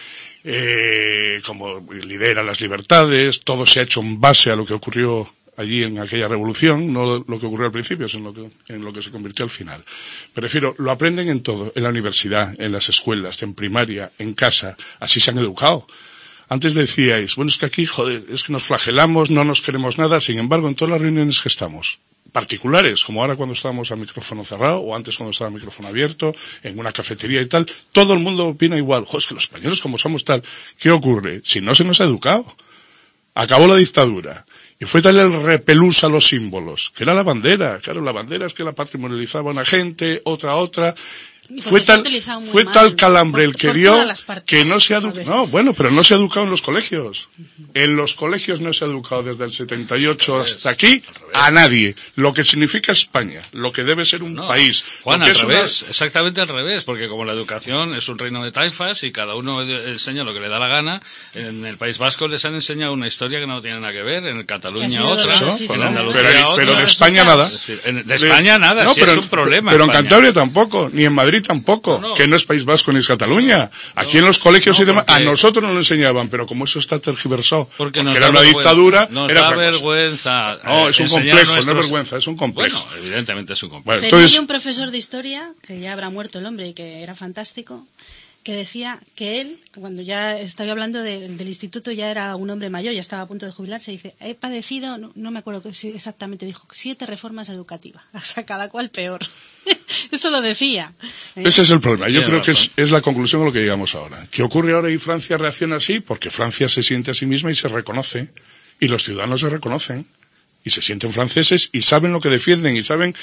como lidera las libertades, todo se ha hecho en base a lo que ocurrió allí en aquella revolución, no lo que ocurrió al principio, sino en lo que se convirtió al final. Prefiero, lo aprenden en todo, en la universidad, en las escuelas, en primaria, en casa, así se han educado. Antes decíais, es que aquí, es que nos flagelamos, no nos queremos nada, sin embargo, en todas las reuniones que estamos, particulares, como ahora cuando estábamos a micrófono cerrado, o antes cuando estaba a micrófono abierto, en una cafetería y tal, todo el mundo opina igual. Es que los españoles como somos tal, ¿qué ocurre? Si no se nos ha educado. Acabó la dictadura. Y fue tal el repelús a los símbolos, que era la bandera. Claro, la bandera es que la patrimonializaba una gente, otra. Fue tal calambre el que dio que no se ha educado. No, pero no se ha educado en los colegios. En los colegios no se ha educado desde el 78 hasta aquí a nadie. Lo que significa España, lo que debe ser un país. Juan, al revés, exactamente al revés, porque como la educación es un reino de taifas y cada uno enseña lo que le da la gana, en el País Vasco les han enseñado una historia que no tiene nada que ver, en Cataluña otra, en Andalucía otra. Pero de España nada. De España nada, sí, es un problema. Pero en Cantabria tampoco, ni en Madrid tampoco, que no es País Vasco ni es Cataluña. Aquí en los colegios y demás, a nosotros nos lo enseñaban, pero como eso está tergiversado, porque era una dictadura, era otra vergüenza. No, es un complejo, no es vergüenza, es un complejo. Bueno, evidentemente es un complejo. Bueno, entonces... Tenía un profesor de historia, que ya habrá muerto el hombre y que era fantástico, que decía que él, cuando ya estaba hablando del instituto, ya era un hombre mayor, ya estaba a punto de jubilarse, dice, he padecido, no me acuerdo exactamente, dijo, 7 reformas educativas, o sea, cada cual peor. Eso lo decía. Ese es el problema. Yo creo que es la conclusión a lo que llegamos ahora. ¿Qué ocurre ahora y Francia reacciona así? Porque Francia se siente a sí misma y se reconoce, y los ciudadanos se reconocen. Y se sienten franceses y saben lo que defienden y saben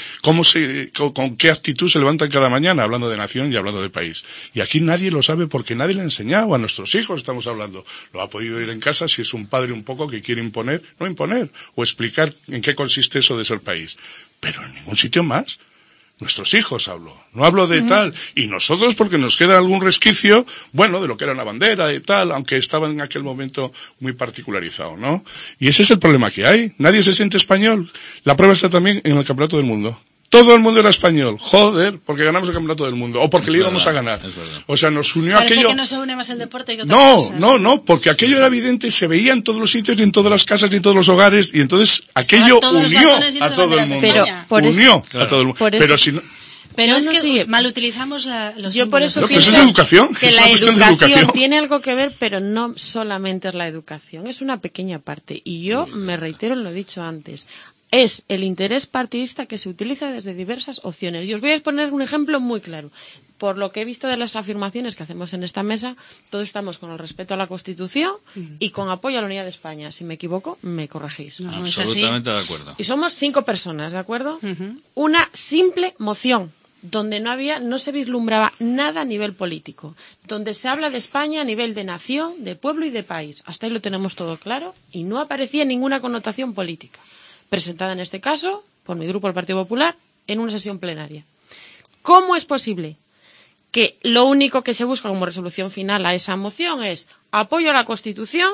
con qué actitud se levantan cada mañana hablando de nación y hablando de país. Y aquí nadie lo sabe porque nadie le ha enseñado. A nuestros hijos estamos hablando. Lo ha podido oír en casa si es un padre un poco que quiere imponer, o explicar en qué consiste eso de ser país. Pero en ningún sitio más. Nuestros hijos hablo, no hablo de tal, y nosotros porque nos queda algún resquicio, de lo que era una bandera, de tal, aunque estaba en aquel momento muy particularizado, ¿no? Y ese es el problema que hay, nadie se siente español. La prueba está también en el Campeonato del Mundo. Todo el mundo era español, porque ganamos el Campeonato del Mundo, o porque le íbamos a ganar. O sea, nos unió Parece aquello... que no se une más el deporte que otras cosas. No, porque aquello era evidente, se veía en todos los sitios y en todas las casas y en todos los hogares, y entonces aquello unió a todo el mundo. Unió a todo el mundo. Pero si no... Pero es que mal utilizamos los Yo por eso pienso que la educación tiene algo que ver, pero no solamente es la educación, es una pequeña parte. Y yo me reitero en lo dicho antes. Es el interés partidista que se utiliza desde diversas opciones. Y os voy a poner un ejemplo muy claro. Por lo que he visto de las afirmaciones que hacemos en esta mesa, todos estamos con el respeto a la Constitución y con apoyo a la unidad de España. Si me equivoco, me corregís. No, absolutamente de acuerdo. Y somos 5 personas, ¿de acuerdo? Una simple moción donde no se vislumbraba nada a nivel político, donde se habla de España a nivel de nación, de pueblo y de país. Hasta ahí lo tenemos todo claro y no aparecía ninguna connotación política. Presentada en este caso por mi grupo, el Partido Popular, en una sesión plenaria. ¿Cómo es posible que lo único que se busca como resolución final a esa moción es apoyo a la Constitución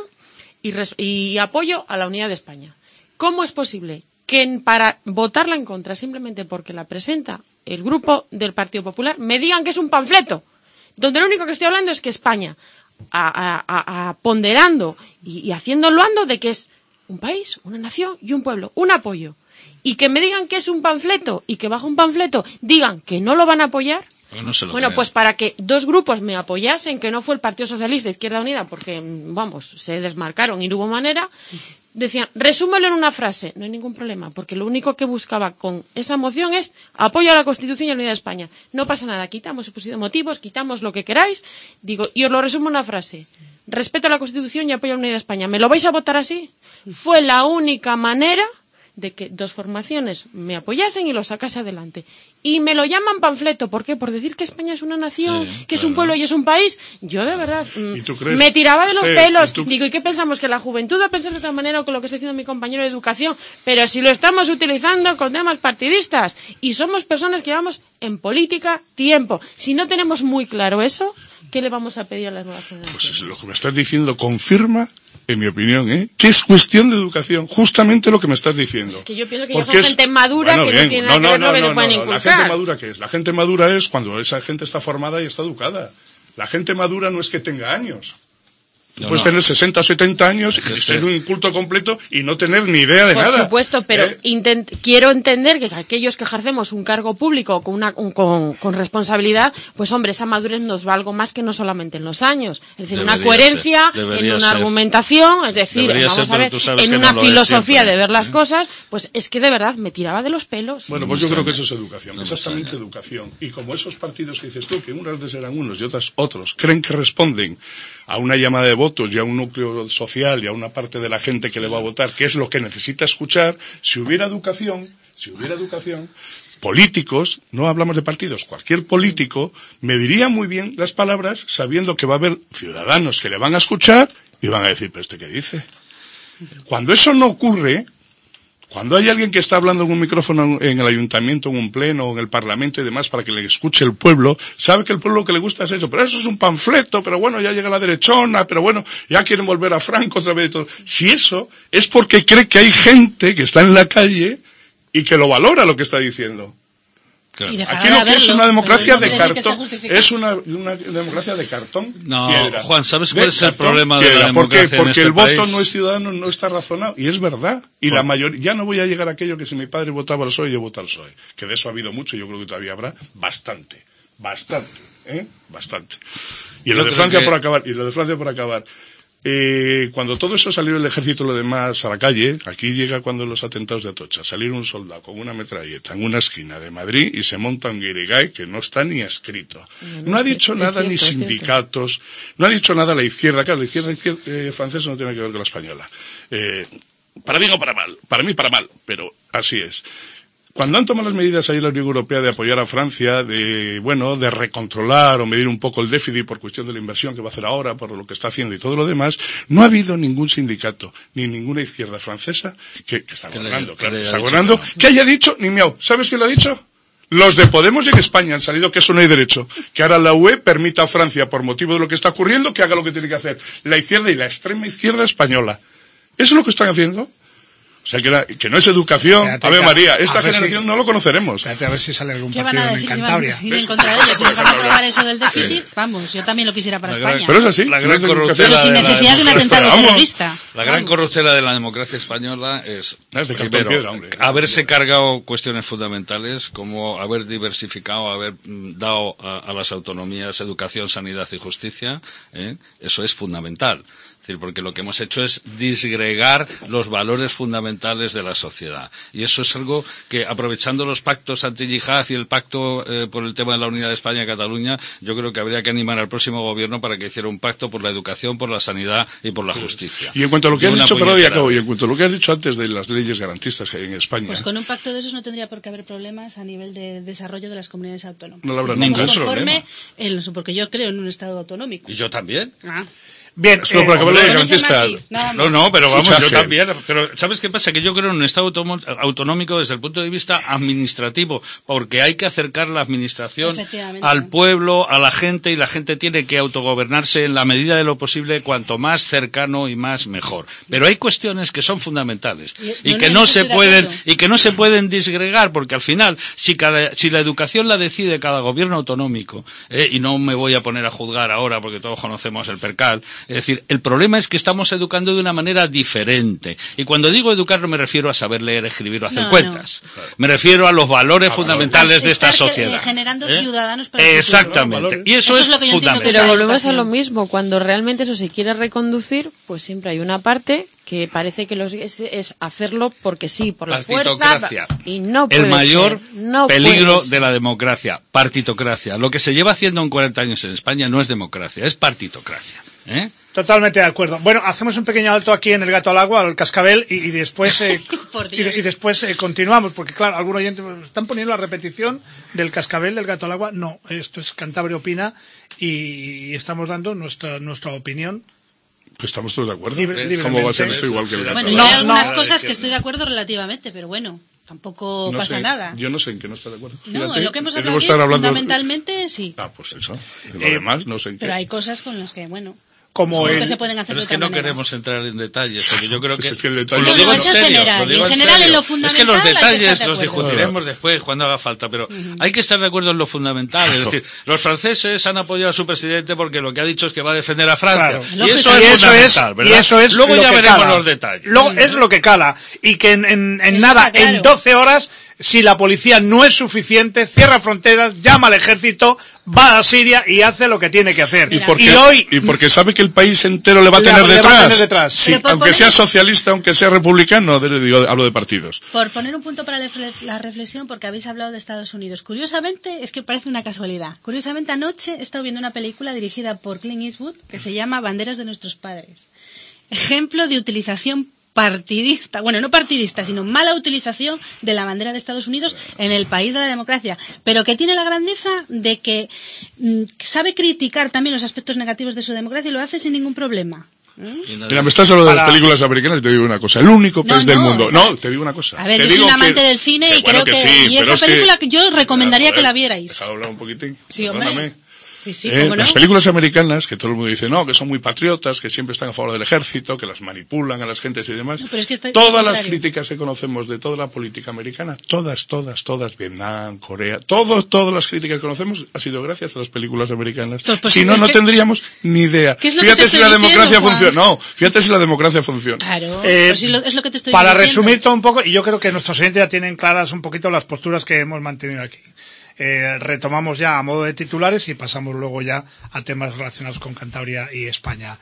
y apoyo a la unidad de España? ¿Cómo es posible que para votarla en contra, simplemente porque la presenta el grupo del Partido Popular, me digan que es un panfleto, donde lo único que estoy hablando es que España, ponderando y haciendo loando de que es un país, una nación y un pueblo, un apoyo, y que me digan que es un panfleto y que bajo un panfleto digan que no lo van a apoyar? Bueno, pues para que dos grupos me apoyasen, que no fue el Partido Socialista, Izquierda Unida, porque, se desmarcaron y no hubo manera, decían, resúmelo en una frase. No hay ningún problema, porque lo único que buscaba con esa moción es apoyo a la Constitución y a la unidad de España. No pasa nada, quitamos exposición de motivos, quitamos lo que queráis, y os lo resumo en una frase. Respeto a la Constitución y apoyo a la unidad de España. ¿Me lo vais a votar así? Fue la única manera de que dos formaciones me apoyasen y lo sacase adelante. Y me lo llaman panfleto. ¿Por qué? Por decir que España es una nación, que es un pueblo y es un país. Yo, de verdad, me tiraba de los pelos. Digo, ¿y qué pensamos? ¿Que la juventud va a pensar de otra manera que lo que está diciendo mi compañero de educación? Pero si lo estamos utilizando con temas partidistas. Y somos personas que llevamos en política tiempo. Si no tenemos muy claro eso, ¿qué le vamos a pedir a las nuevas generaciones? Pues lo que me estás diciendo confirma, en mi opinión, que es cuestión de educación, justamente lo que me estás diciendo. Es que yo pienso que ya son gente madura que no tiene nada que ver lo que te pueden inculcar. ¿La gente madura qué es? La gente madura es cuando esa gente está formada y está educada. La gente madura no es que tenga años. Puedes tener 60 o 70 años y ser un inculto completo y no tener ni idea de nada. Por supuesto, pero quiero entender que aquellos que ejercemos un cargo público con responsabilidad, pues hombre, esa madurez nos va algo más que no solamente en los años. Es decir, una coherencia en una argumentación, es decir, vamos a ver, en una filosofía de ver las cosas, pues es que de verdad me tiraba de los pelos. Bueno, pues yo creo que eso es educación, exactamente educación. Y como esos partidos que dices tú, que unas veces eran unos y otras otros, creen que responden a una llamada de votos y a un núcleo social y a una parte de la gente que le va a votar, que es lo que necesita escuchar, si hubiera educación, políticos, no hablamos de partidos, cualquier político me diría muy bien las palabras sabiendo que va a haber ciudadanos que le van a escuchar y van a decir, ¿pero este qué dice? Cuando eso no ocurre, cuando hay alguien que está hablando en un micrófono en el ayuntamiento, en un pleno, en el parlamento y demás para que le escuche el pueblo, sabe que el pueblo lo que le gusta es eso, pero eso es un panfleto, pero bueno, ya llega la derechona, pero bueno, ya quieren volver a Franco otra vez y todo. Si eso es porque cree que hay gente que está en la calle y que lo valora lo que está diciendo. Claro. Aquí lo que es una democracia de cartón, es una democracia de cartón. No, piedra. Juan, ¿sabes cuál es el problema de la democracia en este Porque el país? voto no es ciudadano, no está razonado, y es verdad. Y la mayoría, ya no voy a llegar a aquello que si mi padre votaba al PSOE, yo voto al PSOE. Que de eso ha habido mucho, yo creo que todavía habrá bastante. Y lo de Francia por acabar. Cuando todo eso salió el ejército y lo demás a la calle, aquí llega cuando los atentados de Atocha, salir un soldado con una metralleta en una esquina de Madrid y se monta un guirigay que no está ni escrito. No ha dicho nada ni sindicatos, no ha dicho nada la izquierda, claro, la izquierda francesa no tiene que ver con la española. Para bien o para mal, para mí para mal, pero así es. Cuando han tomado las medidas ahí en la Unión Europea de apoyar a Francia, de recontrolar o medir un poco el déficit por cuestión de la inversión que va a hacer ahora, por lo que está haciendo y todo lo demás, no ha habido ningún sindicato, ni ninguna izquierda francesa que está gobernando, que haya dicho, ni miau. ¿Sabes quién lo ha dicho? Los de Podemos y en España han salido que eso no hay derecho. Que ahora la UE permita a Francia, por motivo de lo que está ocurriendo, que haga lo que tiene que hacer. La izquierda y la extrema izquierda española. ¿Eso es lo que están haciendo? O sea, que no es educación. A ver, María, esta generación no lo conoceremos. A ver si sale algún ¿qué van a decir? en Cantabria. Si van a ir en contra de ellos, si van a aprobar eso del déficit, vamos, yo también lo quisiera para España. Pero es así. La gran pero sin necesidad de un atentado terrorista. La gran corruptela de la democracia española es, primero, haberse cargado cuestiones fundamentales como haber diversificado, haber dado a las autonomías educación, sanidad y justicia. Eso es fundamental. Es decir, porque lo que hemos hecho es disgregar los valores fundamentales de la sociedad. Y eso es algo que, aprovechando los pactos anti-yihad y el pacto por el tema de la unidad de España y Cataluña, yo creo que habría que animar al próximo gobierno para que hiciera un pacto por la educación, por la sanidad y por la justicia. Y en cuanto a lo que has dicho, perdón, y acabo, y en cuanto a lo que has dicho antes de las leyes garantistas que hay en España. Pues con un pacto de esos no tendría por qué haber problemas a nivel de desarrollo de las comunidades autónomas. No habrá ningún problema. Porque yo creo en un Estado autonómico. ¿Y yo también? Bien, solo para acabar lo de garantista. No, pero vamos, yo también. Pero ¿sabes qué pasa? Que yo creo en un Estado autonómico desde el punto de vista administrativo, porque hay que acercar la administración al pueblo, a la gente, y la gente tiene que autogobernarse en la medida de lo posible, cuanto más cercano y más mejor. Pero hay cuestiones que son fundamentales y que no se pueden disgregar, porque al final, si la educación la decide cada gobierno autonómico, y no me voy a poner a juzgar ahora porque todos conocemos el percal. Es decir, el problema es que estamos educando de una manera diferente. Y cuando digo educar no me refiero a saber leer, escribir o hacer cuentas. Claro. Me refiero a los valores fundamentales de esta sociedad. Generando ciudadanos para exactamente. Y eso es lo que fundamental. Pero volvemos a lo mismo. Cuando realmente eso se quiere reconducir, pues siempre hay una parte que parece que es hacerlo porque sí, por la fuerza, y no puede el mayor ser, peligro de la democracia, partitocracia. Lo que se lleva haciendo en 40 años en España no es democracia, es partitocracia. Totalmente de acuerdo. Bueno, hacemos un pequeño alto aquí en el Gato al Agua, al Cascabel, y después y después continuamos, porque claro, algunos oyentes están poniendo la repetición del Cascabel, del Gato al Agua. No, esto es Cantabria Opina, y estamos dando nuestra opinión. Pues estamos todos de acuerdo. ¿Cómo va a ser esto igual que el Gato? Bueno, hay algunas cosas que estoy de acuerdo relativamente, pero bueno, tampoco pasa nada. Yo no sé en qué no está de acuerdo. No, en lo que hemos hablado aquí, fundamentalmente sí. Pues eso. Lo demás no sé en qué. Pero hay cosas con las que, bueno... Que se pueden hacer. Pero es que no queremos entrar en detalles, porque yo creo que... Es que el detalle... Lo digo en serio, en general en lo fundamental. Es que los detalles los discutiremos después, cuando haga falta, pero hay que estar de acuerdo en lo fundamental. Es decir, los franceses han apoyado a su presidente porque lo que ha dicho es que va a defender a Francia. Claro. Y eso es fundamental, ¿verdad? Y eso es luego lo ya que veremos cala. Los detalles. Luego es lo que cala. Y que en nada, claro. En 12 horas... Si la policía no es suficiente, cierra fronteras, llama al ejército, va a Siria y hace lo que tiene que hacer. Y porque sabe que el país entero le va a tener detrás. Sí, aunque sea socialista, aunque sea republicano, hablo de partidos. Por poner un punto para la reflexión, porque habéis hablado de Estados Unidos. Curiosamente, es que parece una casualidad. Curiosamente, anoche he estado viendo una película dirigida por Clint Eastwood que se llama Banderas de nuestros padres. Ejemplo de utilización partidista, bueno, no partidista, sino mala utilización de la bandera de Estados Unidos en el país de la democracia, pero que tiene la grandeza de que sabe criticar también los aspectos negativos de su democracia y lo hace sin ningún problema. Mira, me estás hablando de las películas americanas y te digo una cosa, el único país del mundo, o sea, te digo una cosa. A ver, yo soy un amante del cine y creo que sí, y esa película que yo recomendaría que la vierais. Deja hablar un poquitín, sí, perdóname. Sí, ¿cómo no? Las películas americanas, que todo el mundo dice, no, que son muy patriotas, que siempre están a favor del ejército, que las manipulan a las gentes y demás. No, pero es que todas las críticas que conocemos de toda la política americana, todas, Vietnam, Corea, todas las críticas que conocemos ha sido gracias a las películas americanas. Pues, si no tendríamos ni idea. Fíjate si la democracia funciona. No, fíjate si la democracia funciona. Claro, pues es lo que te estoy para diciendo. Resumir todo un poco, y yo creo que nuestros oyentes ya tienen claras un poquito las posturas que hemos mantenido aquí. Retomamos ya a modo de titulares y pasamos luego ya a temas relacionados con Cantabria y España.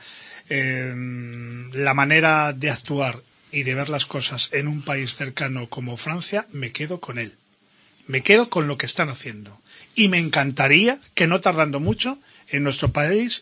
La manera de actuar y de ver las cosas en un país cercano como Francia, me quedo con él. Me quedo con lo que están haciendo. Y me encantaría que no tardando mucho en nuestro país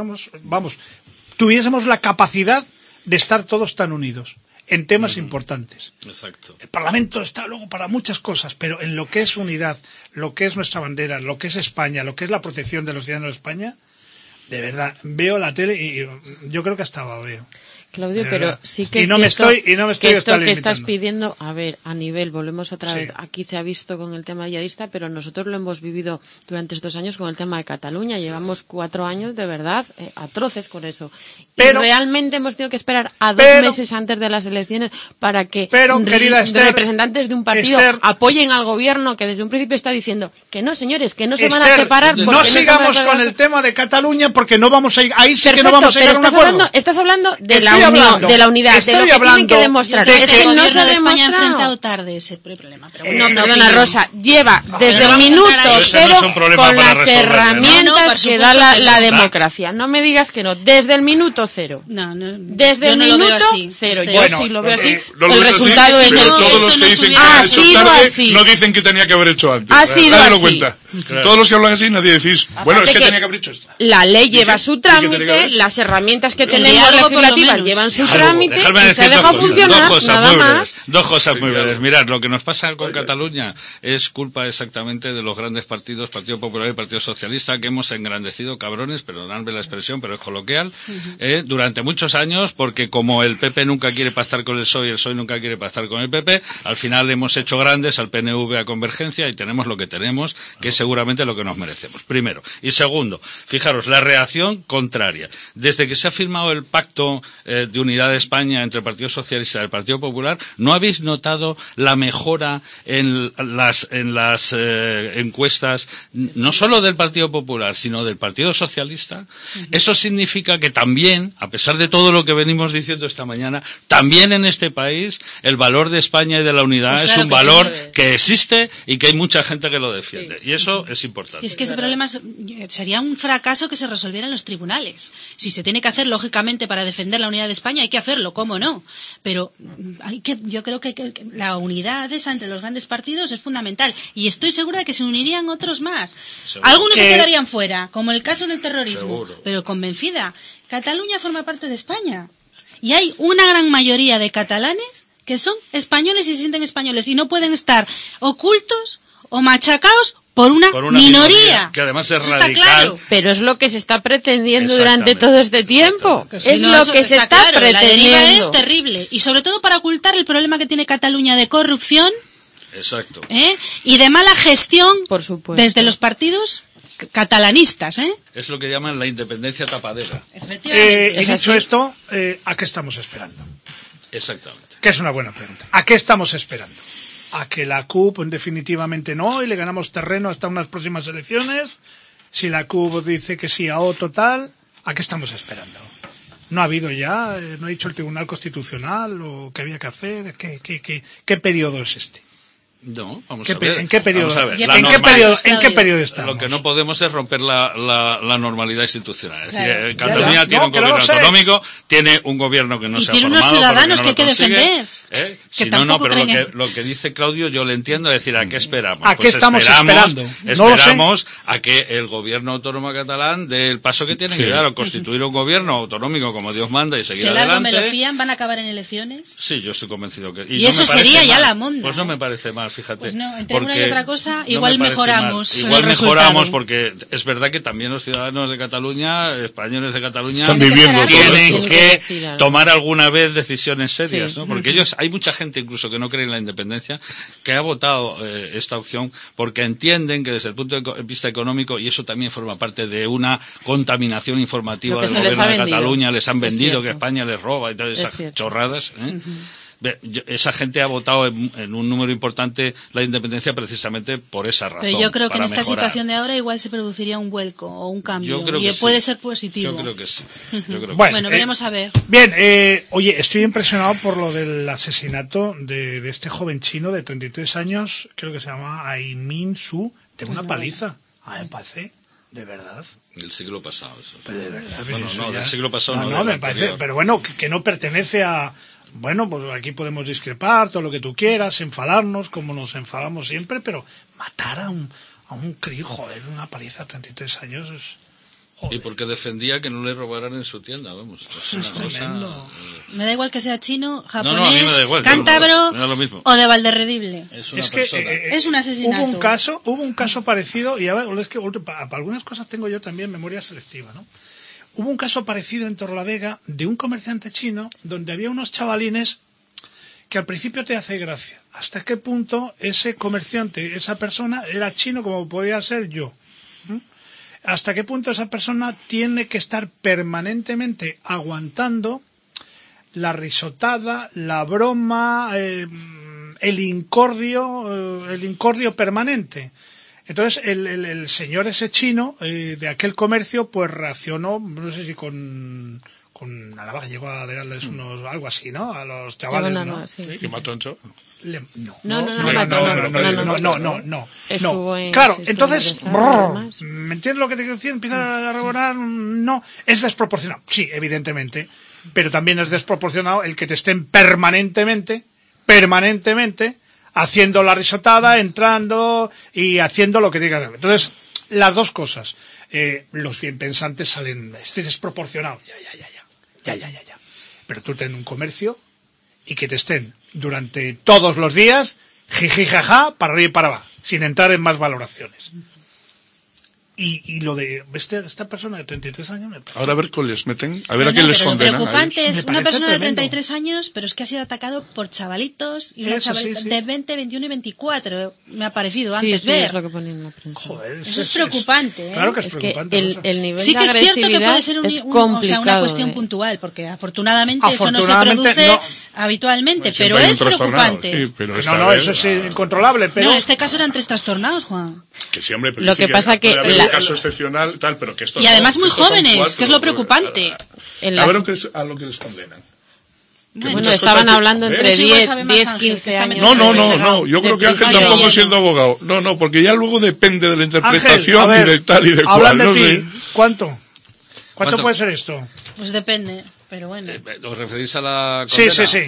tuviésemos la capacidad de estar todos tan unidos en temas importantes. Exacto. El Parlamento está luego para muchas cosas, pero en lo que es unidad, lo que es nuestra bandera, lo que es España, lo que es la protección de los ciudadanos de España, de verdad, veo la tele y yo creo que hasta veo. Claudio, pero sí que no me estoy esto que estás pidiendo, a ver, a nivel, volvemos otra vez, aquí se ha visto con el tema yihadista, pero nosotros lo hemos vivido durante estos años con el tema de Cataluña, llevamos 4 años de verdad atroces con eso. Pero, y realmente hemos tenido que esperar a 2 meses antes de las elecciones para que representantes de un partido apoyen al gobierno que desde un principio está diciendo que no, señores, que no se van a separar. No sigamos con el tema de Cataluña porque no vamos a ir, ahí sí que no vamos a ir a un acuerdo. Estás hablando de la unidad, de lo que tienen que demostrar. Es que no se ha España ha enfrentado tarde ese problema. Pero perdona, Rosa, lleva desde el minuto cero con las herramientas que da la democracia. No me digas que no, desde el minuto cero. Desde el minuto cero. Yo sí lo veo así. El resultado es el que todos los que dicen que ha sido así. No dicen que tenía que haber hecho antes. Ha sido así. Cuenta. Todos los que hablan así, nadie decís, bueno, es que tenía que haber hecho esto. La ley lleva su trámite, las herramientas que tenemos legislativas llevan su trámite y se ha dejado funcionar, nada más. Dos cosas muy breves. Mirad, lo que nos pasa con Cataluña es culpa exactamente de los grandes partidos, Partido Popular y Partido Socialista, que hemos engrandecido cabrones, perdonadme la expresión, pero es coloquial, durante muchos años, porque como el PP nunca quiere pactar con el PSOE y el PSOE nunca quiere pactar con el PP, al final hemos hecho grandes al PNV, a Convergencia, y tenemos lo que tenemos, que es seguramente lo que nos merecemos. Primero. Y segundo, fijaros, la reacción contraria. Desde que se ha firmado el pacto de unidad de España entre el Partido Socialista y el Partido Popular, ¿no habéis notado la mejora en las encuestas, no solo del Partido Popular, sino del Partido Socialista? Eso significa que también, a pesar de todo lo que venimos diciendo esta mañana, también en este país el valor de España y de la unidad pues es un valor que existe y que hay mucha gente que lo defiende. Sí. Y eso es importante. Y es que ese problema sería un fracaso que se resolviera en los tribunales. Si se tiene que hacer, lógicamente, para defender la unidad de España, hay que hacerlo, cómo no. Pero yo creo que la unidad esa entre los grandes partidos es fundamental. Y estoy segura de que se unirían otros más. Seguro. Algunos se quedarían fuera, como el caso del terrorismo. Seguro. Pero convencida, Cataluña forma parte de España. Y hay una gran mayoría de catalanes que son españoles y se sienten españoles y no pueden estar ocultos o machacados por una minoría. Que además es radical. Claro. Pero es lo que se está pretendiendo durante todo este tiempo. Es no, lo que se está pretendiendo. La deriva es terrible. Y sobre todo para ocultar el problema que tiene Cataluña de corrupción. Exacto. Y de mala gestión por supuesto, desde los partidos catalanistas. Es lo que llaman la independencia tapadera. Y dicho esto, ¿a qué estamos esperando? Exactamente. Que es una buena pregunta. ¿A qué estamos esperando? ¿A que la CUP definitivamente no y le ganamos terreno hasta unas próximas elecciones? Si la CUP dice que sí a otro tal, ¿a qué estamos esperando? ¿No ha habido ya? ¿No ha dicho el Tribunal Constitucional o qué había que hacer? ¿Qué periodo es este? No, vamos a ver. ¿En qué periodo? ¿En qué periodo estamos? Lo que no podemos es romper la normalidad institucional. Es decir, Cataluña tiene un gobierno autonómico, tiene un gobierno que no se ha formado. Y tiene unos ciudadanos que hay que defender. Si no, pero lo que dice Claudio yo le entiendo, es decir, ¿a qué esperamos? ¿A qué estamos esperando? Esperamos a que el gobierno autónomo catalán dé el paso que tiene que dar, o constituir un gobierno autonómico como Dios manda y seguir adelante. ¿Que largo me lo fían? ¿Van a acabar en elecciones? Sí, yo estoy convencido que... Y eso sería ya la monda. Pues no me parece mal, fíjate. Pues no, entre una y otra cosa, igual mejoramos. Igual mejoramos porque es verdad que también los ciudadanos de Cataluña, españoles de Cataluña, tienen que tomar alguna vez decisiones serias, ¿no? Porque ellos, hay mucha gente incluso que no cree en la independencia, que ha votado esta opción porque entienden que desde el punto de vista económico, y eso también forma parte de una contaminación informativa del gobierno de Cataluña, les han vendido que España les roba y todas esas chorradas, esa gente ha votado en un número importante la independencia precisamente por esa razón. Pero yo creo que en esta situación de ahora igual se produciría un vuelco o un cambio y puede ser positivo. Yo creo que sí. Bueno, veremos a ver. Bien, oye, estoy impresionado por lo del asesinato de este joven chino de 33 años, creo que se llama Aimin Su, de una paliza. Me parece, de verdad. Del siglo pasado, eso. Pero de verdad. Bueno, no, del siglo pasado no me parece, pero bueno, que no pertenece a... Bueno, pues aquí podemos discrepar, todo lo que tú quieras, enfadarnos, como nos enfadamos siempre, pero matar a un crío, joder, una paliza a 33 años es... Joder. Y porque defendía que no le robaran en su tienda, vamos. Es tremendo. Me da igual que sea chino, japonés, cántabro o de Valderredible. Es que es un asesinato. Hubo un caso parecido, y a ver, es que para algunas cosas tengo yo también memoria selectiva, ¿no? Hubo un caso parecido en Torrelavega de un comerciante chino donde había unos chavalines que al principio te hace gracia. ¿Hasta qué punto ese comerciante, esa persona, era chino como podía ser yo? ¿Hasta qué punto esa persona tiene que estar permanentemente aguantando la risotada, la broma, el incordio permanente? Entonces el señor ese chino de aquel comercio pues reaccionó, no sé si con la navaja, llegó a darles algo así, ¿no? A los chavales, ¿no? ¿Y mató a No. Claro, entonces, ¿me entiendes lo que te quiero decir? Empieza a revorar, no, es desproporcionado. Sí, evidentemente, pero también es desproporcionado el que te estén permanentemente haciendo la risotada, entrando y haciendo lo que tiene que hacer. Entonces, las dos cosas. Los bien pensantes salen, este es desproporcionado. Ya. pero tú ten un comercio y que te estén durante todos los días jiji jaja para arriba y para abajo, sin entrar en más valoraciones. Y lo de esta persona de 33 años me parece... Ahora a ver cuál les meten, a ver a quién les condenan. Lo preocupante es una persona tremendo. de 33 años, pero es que ha sido atacado por chavalitos y una chavalita de 20, 21 y 24. Me ha parecido antes ver. Es lo que ponen en la prensa. Joder, eso es preocupante, ¿eh? Claro que es preocupante. El nivel sí que de es cierto que puede ser una cuestión puntual, porque afortunadamente eso no se produce habitualmente, bueno, pero es preocupante. Sí, pero no, eso es incontrolable. Pero no, en este caso eran 3 trastornados, Juan. Que sí, hombre, pero lo que pasa que un caso excepcional, tal, pero que esto y además muy jóvenes, que es lo preocupante. A ver a lo que les condenan. Bueno, estaban hablando entre 10, 15 años. No, yo creo que Ángel tampoco siendo abogado. No, porque ya luego depende de la interpretación Ángel, y de tal y de cual. No sé. ¿Cuánto puede ser esto? Pues depende, pero bueno. ¿Os referís a la condena? Sí.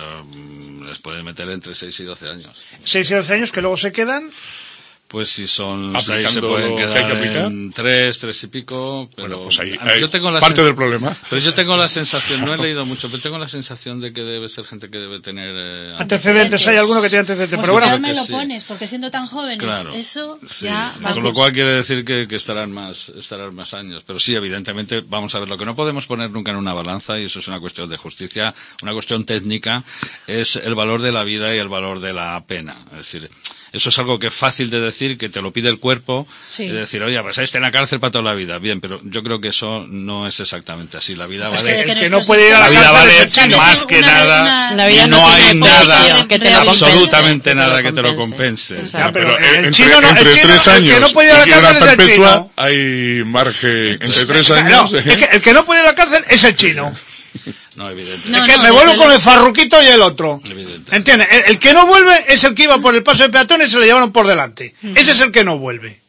Les pueden meter entre 6 y 12 años. 6 y 12 años que luego se quedan... Pues si son 6 se pueden quedar en 3 y pico, pero bueno, pues ahí yo tengo la parte del problema. Pero yo tengo la sensación, no he leído mucho, pero tengo la sensación de que debe ser gente que debe tener antecedentes. Hay alguno que tiene antecedentes, pues pero bueno, me lo pones, porque siendo tan jóvenes, claro, eso sí, ya con lo cual quiere decir que estarán más años, pero sí, evidentemente, vamos a ver, lo que no podemos poner nunca en una balanza, y eso es una cuestión de justicia, una cuestión técnica, es el valor de la vida y el valor de la pena. Es decir, eso es algo que es fácil de decir, que te lo pide el cuerpo, sí. Y decir, oye, pues está en la cárcel para toda la vida. Bien, pero yo creo que eso no es exactamente así. La vida vale... El que no puede ir a la vida cárcel vale más que nada, y no hay nada, absolutamente nada que te lo compense. Ya, pero entre 3 años que no puede ir a la cárcel es el chino. Hay margen entre 3 años. El que no puede ir a la cárcel es el chino. No, evidente. Es que me vuelvo con el Farruquito y el otro. ¿Entiendes? El que no vuelve es el que iba por el paso de peatones y se le llevaron por delante. Ese es el que no vuelve.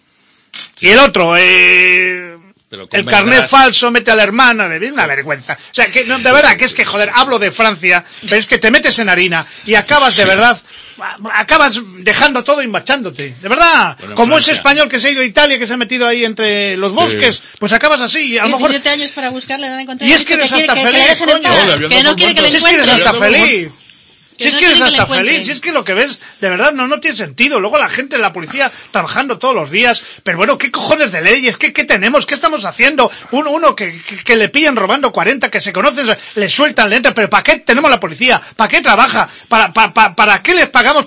Y el otro, el carnet falso, mete a la hermana, es una vergüenza. O sea, que no, de verdad, que es que, joder, hablo de Francia, pero es que te metes en harina y acabas de verdad... acabas dejando todo y marchándote, de verdad. Bueno, como ese español que se ha ido a Italia, que se ha metido ahí entre los bosques, pues acabas así. A lo mejor 17 años para buscarle, dan a encontrar. Y es que eres hasta feliz, coño. Que no quiere que le encuentre. Si es que eres hasta feliz. Si es que eres hasta feliz, si es que lo que ves, de verdad, no tiene sentido. Luego la gente en la policía trabajando todos los días, pero bueno, ¿qué cojones de leyes? ¿Qué tenemos? ¿Qué estamos haciendo? Uno que le pillan robando 40, que se conocen, le sueltan, le entran, pero ¿para qué tenemos la policía? ¿Para qué trabaja? ¿Para qué les pagamos?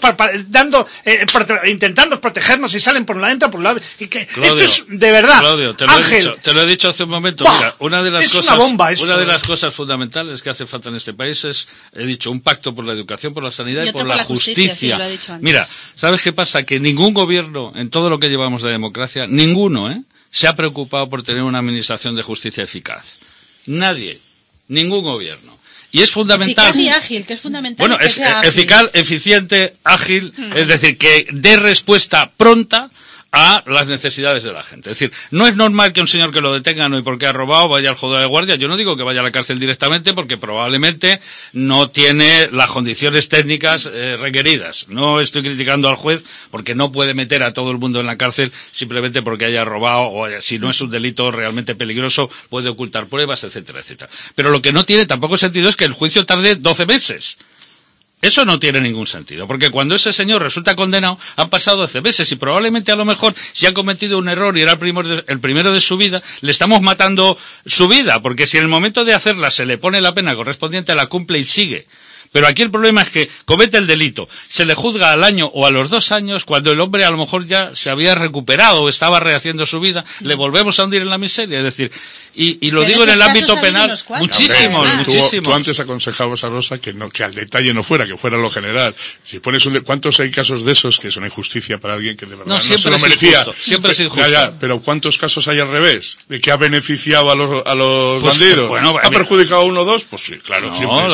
Intentando protegernos y salen por un lado, entran por un lado. Claudio, esto es, de verdad, Claudio, Ángel. Te lo he dicho hace un momento. ¡Bah! Mira, una de las cosas fundamentales que hace falta en este país es, he dicho, un pacto por la educación, por la sanidad y por la justicia. Sí, lo he dicho antes. Mira, ¿sabes qué pasa? Que ningún gobierno, en todo lo que llevamos de democracia, ninguno, se ha preocupado por tener una administración de justicia eficaz. Nadie. Ningún gobierno. Y es fundamental. Eficaz y ágil, que es fundamental. Bueno, es eficaz, eficiente, ágil, es decir, que dé respuesta pronta a las necesidades de la gente. Es decir, no es normal que un señor que lo detengan hoy porque ha robado vaya al juzgado de guardia. Yo no digo que vaya a la cárcel directamente porque probablemente no tiene las condiciones técnicas requeridas. No estoy criticando al juez porque no puede meter a todo el mundo en la cárcel simplemente porque haya robado o si no es un delito realmente peligroso puede ocultar pruebas, etcétera, etcétera. Pero lo que no tiene tampoco sentido es que el juicio tarde 12 meses. Eso no tiene ningún sentido, porque cuando ese señor resulta condenado, han pasado 12 meses y probablemente a lo mejor si ha cometido un error y era el primero de su vida, le estamos matando su vida, porque si en el momento de hacerla se le pone la pena correspondiente, la cumple y sigue. Pero aquí el problema es que comete el delito, se le juzga al año o a los 2 años, cuando el hombre a lo mejor ya se había recuperado o estaba rehaciendo su vida, le volvemos a hundir en la miseria, es decir, y lo digo en el ámbito penal, muchísimos. Tú antes aconsejabas a Rosa que al detalle no fuera, que fuera lo general. Si pones ¿cuántos hay casos de esos que es una injusticia para alguien que de verdad no se lo merecía? Siempre es injusto. Pero ¿cuántos casos hay al revés? ¿De que ha beneficiado a los bandidos? Bueno, ¿ha perjudicado a 1 o 2? Pues sí, claro.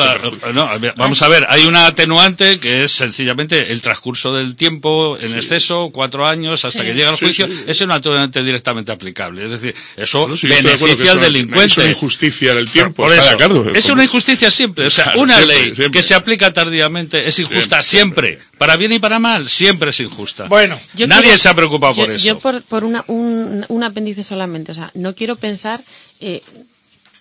Vamos a ver, hay una atenuante que es sencillamente el transcurso del tiempo en exceso, 4 años hasta que llega el juicio, es una atenuante directamente aplicable. Es decir, eso beneficia al delincuente. Es una injusticia del tiempo. Es una injusticia siempre. O sea, una ley que se aplica tardíamente es injusta siempre. Para bien y para mal, siempre es injusta. Bueno, nadie se ha preocupado por eso. Yo por un apéndice solamente, o sea, no quiero pensar...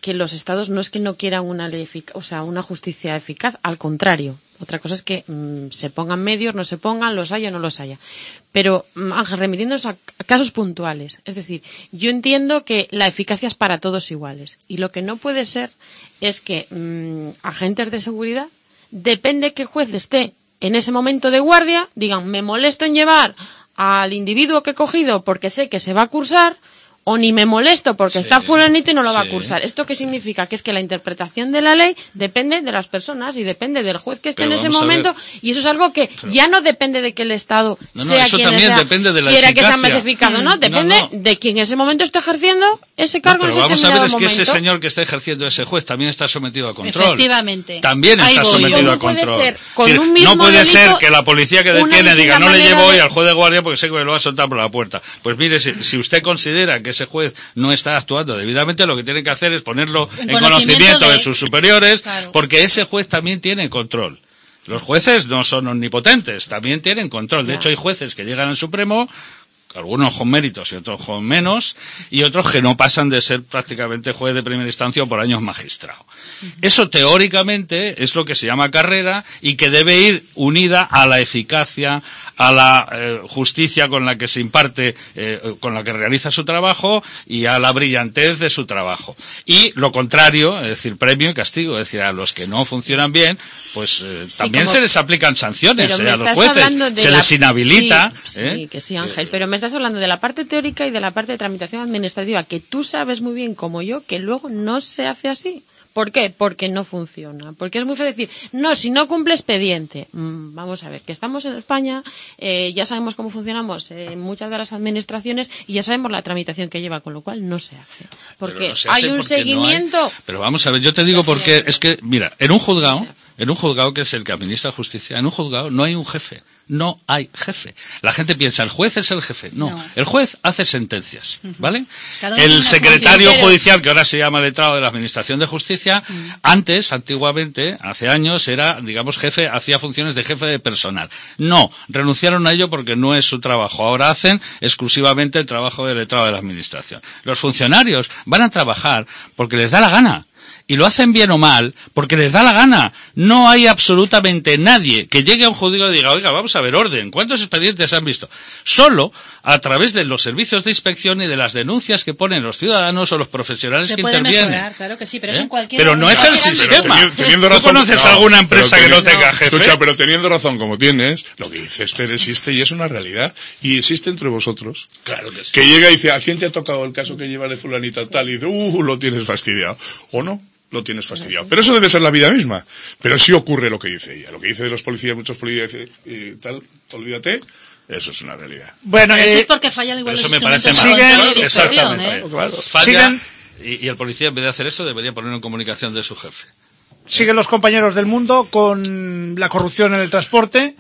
que los estados no es que no quieran una ley una justicia eficaz, al contrario. Otra cosa es que se pongan medios, no se pongan, los haya o no los haya. Pero, Ángel, remitiéndonos a casos puntuales. Es decir, yo entiendo que la eficacia es para todos iguales. Y lo que no puede ser es que agentes de seguridad, depende qué juez esté en ese momento de guardia, digan, me molesto en llevar al individuo que he cogido porque sé que se va a cursar, o ni me molesto porque está fulanito y no lo va a cursar. ¿Esto qué significa? Que es que la interpretación de la ley depende de las personas y depende del juez que esté en ese momento, y eso es algo que ya no depende de que el Estado sea quien sea, quiera que sea más eficaz o no, depende de quien en ese momento está ejerciendo ese cargo en ese determinado momento. Vamos a ver, es que ese señor que está ejerciendo ese juez también está sometido a control. Efectivamente. También está sometido a control. No puede ser que la policía que detiene diga, no le llevo hoy al juez de guardia porque sé que me lo va a soltar por la puerta. Pues mire, si usted considera que ese juez no está actuando debidamente, lo que tiene que hacer es ponerlo en conocimiento de sus superiores, porque ese juez también tiene control. Los jueces no son omnipotentes, también tienen control. De hecho, hay jueces que llegan al Supremo, algunos con méritos y otros con menos, y otros que no pasan de ser prácticamente juez de primera instancia o por años magistrado. Eso teóricamente es lo que se llama carrera y que debe ir unida a la eficacia, a la justicia con la que se imparte, con la que realiza su trabajo, y a la brillantez de su trabajo. Y lo contrario, es decir, premio y castigo, es decir, a los que no funcionan bien, pues también se les aplican sanciones a los jueces, se les inhabilita. Sí, que sí, Ángel, pero me estás hablando de la parte teórica y de la parte de tramitación administrativa, que tú sabes muy bien como yo que luego no se hace así. ¿Por qué? Porque no funciona. Porque es muy fácil decir, no, si no cumple expediente. Vamos a ver, que estamos en España, ya sabemos cómo funcionamos en muchas de las administraciones y ya sabemos la tramitación que lleva, con lo cual no se hace. Porque no se hace, hay un seguimiento. No hay... Pero vamos a ver, yo te digo porque es que, mira, en un juzgado que es el que administra justicia, en un juzgado no hay un jefe. No hay jefe. La gente piensa, el juez es el jefe. No. El juez hace sentencias, ¿vale? El secretario judicial, que ahora se llama letrado de la Administración de Justicia, antiguamente, hace años, era, digamos, jefe, hacía funciones de jefe de personal. No, renunciaron a ello porque no es su trabajo. Ahora hacen exclusivamente el trabajo de letrado de la Administración. Los funcionarios van a trabajar porque les da la gana. Y lo hacen bien o mal, porque les da la gana. No hay absolutamente nadie que llegue a un juzgado y diga, oiga, vamos a ver orden, ¿cuántos expedientes han visto? Solo a través de los servicios de inspección y de las denuncias que ponen los ciudadanos o los profesionales que intervienen. Se puede mejorar, claro que sí, pero eso en cualquier... Pero no es el sistema. Teniendo razón, ¿tú conoces alguna empresa que no tenga jefe? Escucha, pero teniendo razón como tienes, lo que dice Esther existe y es una realidad. Y existe entre vosotros. Claro que sí. Que llega y dice, ¿a quién te ha tocado el caso que lleva de fulanita tal? Y dice, lo tienes fastidiado. ¿O no? Lo tienes fastidiado. Pero eso debe ser la vida misma. Pero sí ocurre lo que dice ella. Lo que dice de los policías, muchos policías y tal, olvídate, eso es una realidad. Bueno, eso es porque fallan igual los instrumentos de control y exactamente. Falla, y el policía, en vez de hacer eso, debería ponerlo en comunicación de su jefe. Siguen los compañeros del mundo con la corrupción en el transporte.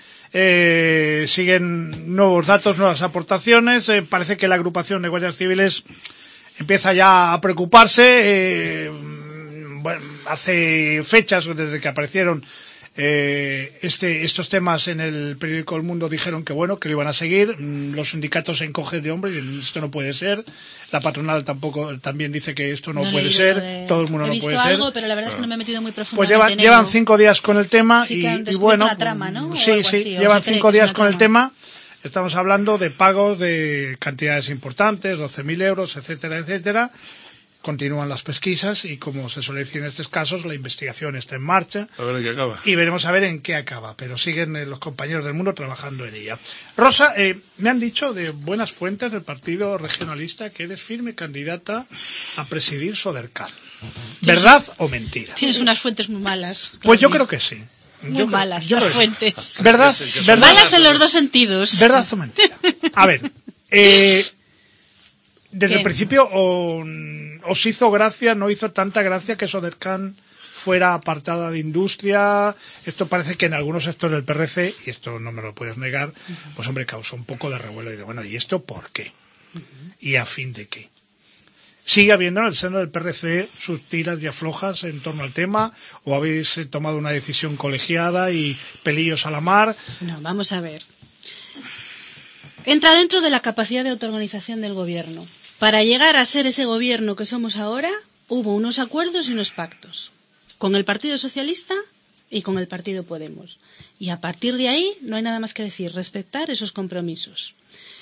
Siguen nuevos datos, nuevas aportaciones. Parece que la agrupación de guardias civiles empieza ya a preocuparse. Bueno, hace fechas, desde que aparecieron estos temas en el periódico El Mundo, dijeron que bueno, que lo iban a seguir. Los sindicatos se encogen de hombros y esto no puede ser. La patronal también dice que esto no puede ser. Todo el mundo no puede ser. He visto algo, pero la verdad es que no me he metido muy profundamente. Pues llevan 5 días con el tema y bueno, la trama, ¿no? Sí, llevan 5 días con el tema. Estamos hablando de pagos de cantidades importantes, 12.000 euros, etcétera, etcétera. Continúan las pesquisas y, como se suele decir en estos casos, la investigación está en marcha. A ver en qué acaba. Y veremos a ver en qué acaba, pero siguen los compañeros del mundo trabajando en ella. Rosa, me han dicho de buenas fuentes del Partido Regionalista que eres firme candidata a presidir Sodercal. ¿Verdad o mentira? Tienes unas fuentes muy malas. Pues yo creo que sí. Muy malas las fuentes. ¿Verdad? Malas en los dos sentidos. ¿Verdad o mentira? A ver, desde el principio os hizo gracia, no hizo tanta gracia que Sodercan fuera apartada de industria. Esto parece que en algunos sectores del PRC, y esto no me lo puedes negar, pues hombre, causó un poco de revuelo. Y de bueno, ¿y esto por qué? ¿Y a fin de qué? ¿Sigue habiendo en el seno del PRC sus tiras y aflojas en torno al tema? ¿O habéis tomado una decisión colegiada y pelillos a la mar? No, vamos a ver. Entra dentro de la capacidad de autoorganización del gobierno. Para llegar a ser ese gobierno que somos ahora, hubo unos acuerdos y unos pactos con el Partido Socialista y con el Partido Podemos. Y a partir de ahí no hay nada más que decir, respetar esos compromisos.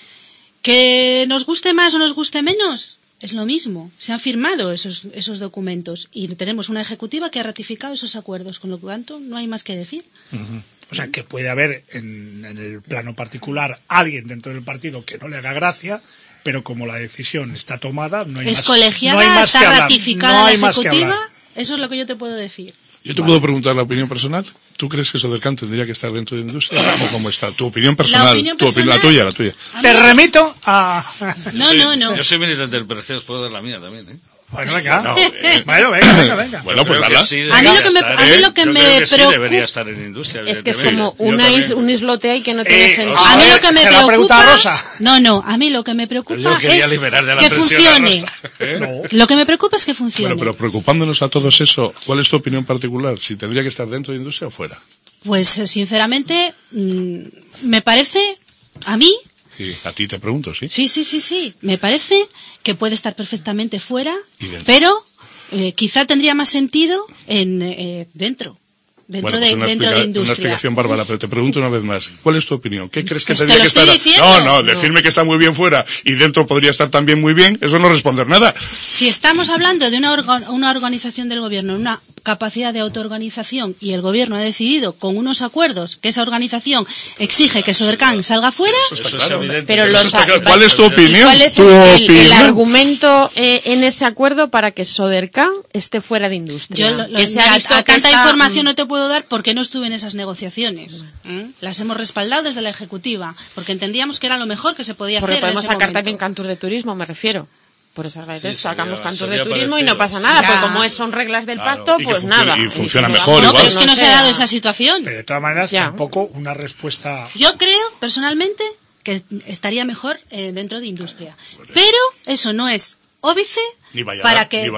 Que nos guste más o nos guste menos, es lo mismo. Se han firmado esos documentos y tenemos una ejecutiva que ha ratificado esos acuerdos, con lo tanto no hay más que decir. Uh-huh. O sea, que puede haber en el plano particular alguien dentro del partido que no le haga gracia, pero como la decisión está tomada, no hay es más, colegiada, no hay más está que hablar. ratificada No hay la más que ejecutiva, hablar. eso es lo que yo te puedo decir. Yo te puedo preguntar la opinión personal. ¿Tú crees que Sodercan tendría que estar dentro de industria o cómo está? Tu opinión personal, la tuya. Te remito a... No. Yo soy militante del PRC, os puedo dar la mía también, ¿eh? Bueno, venga. No, Venga. Bueno, pues dala. Sí, a mí lo que me preocupa... sí debería estar en industria. Es que es como un islote ahí que no tiene sentido. A mí lo que me preocupa... Rosa. No, a mí lo que me preocupa es que funcione. Lo que me preocupa es que funcione. Bueno, pero preocupándonos a todos eso, ¿cuál es tu opinión particular? ¿Si tendría que estar dentro de industria o fuera? Pues sinceramente, me parece, a mí... Sí, a ti te pregunto, ¿sí? Sí. Me parece que puede estar perfectamente fuera, pero quizá tendría más sentido dentro de industria. Una explicación bárbara, pero te pregunto una vez más. ¿Cuál es tu opinión? ¿Qué crees que Pues tendría que estar? Diciendo. Decirme que está muy bien fuera y dentro podría estar también muy bien, eso no es responder nada. Si estamos hablando de una organización del gobierno, una capacidad de autoorganización, y el gobierno ha decidido con unos acuerdos que esa organización exige que Sodercan salga fuera, pero ¿cuál es tu opinión? ¿Cuál es el argumento en ese acuerdo para que Sodercan esté fuera de industria? Tanta información no te puedo dar porque no estuve en esas negociaciones. Las hemos respaldado desde la ejecutiva porque entendíamos que era lo mejor que se podía hacer. Porque podemos sacar también Cantur de turismo, me refiero. Por esas razones sacamos Cantur de turismo y no pasa nada, porque como son reglas del pacto, pues nada. Y funciona mejor. No, pero es que no se ha dado esa situación. Pero de todas maneras, tampoco una respuesta... Yo creo, personalmente, que estaría mejor dentro de industria. Pero eso no es óbice para que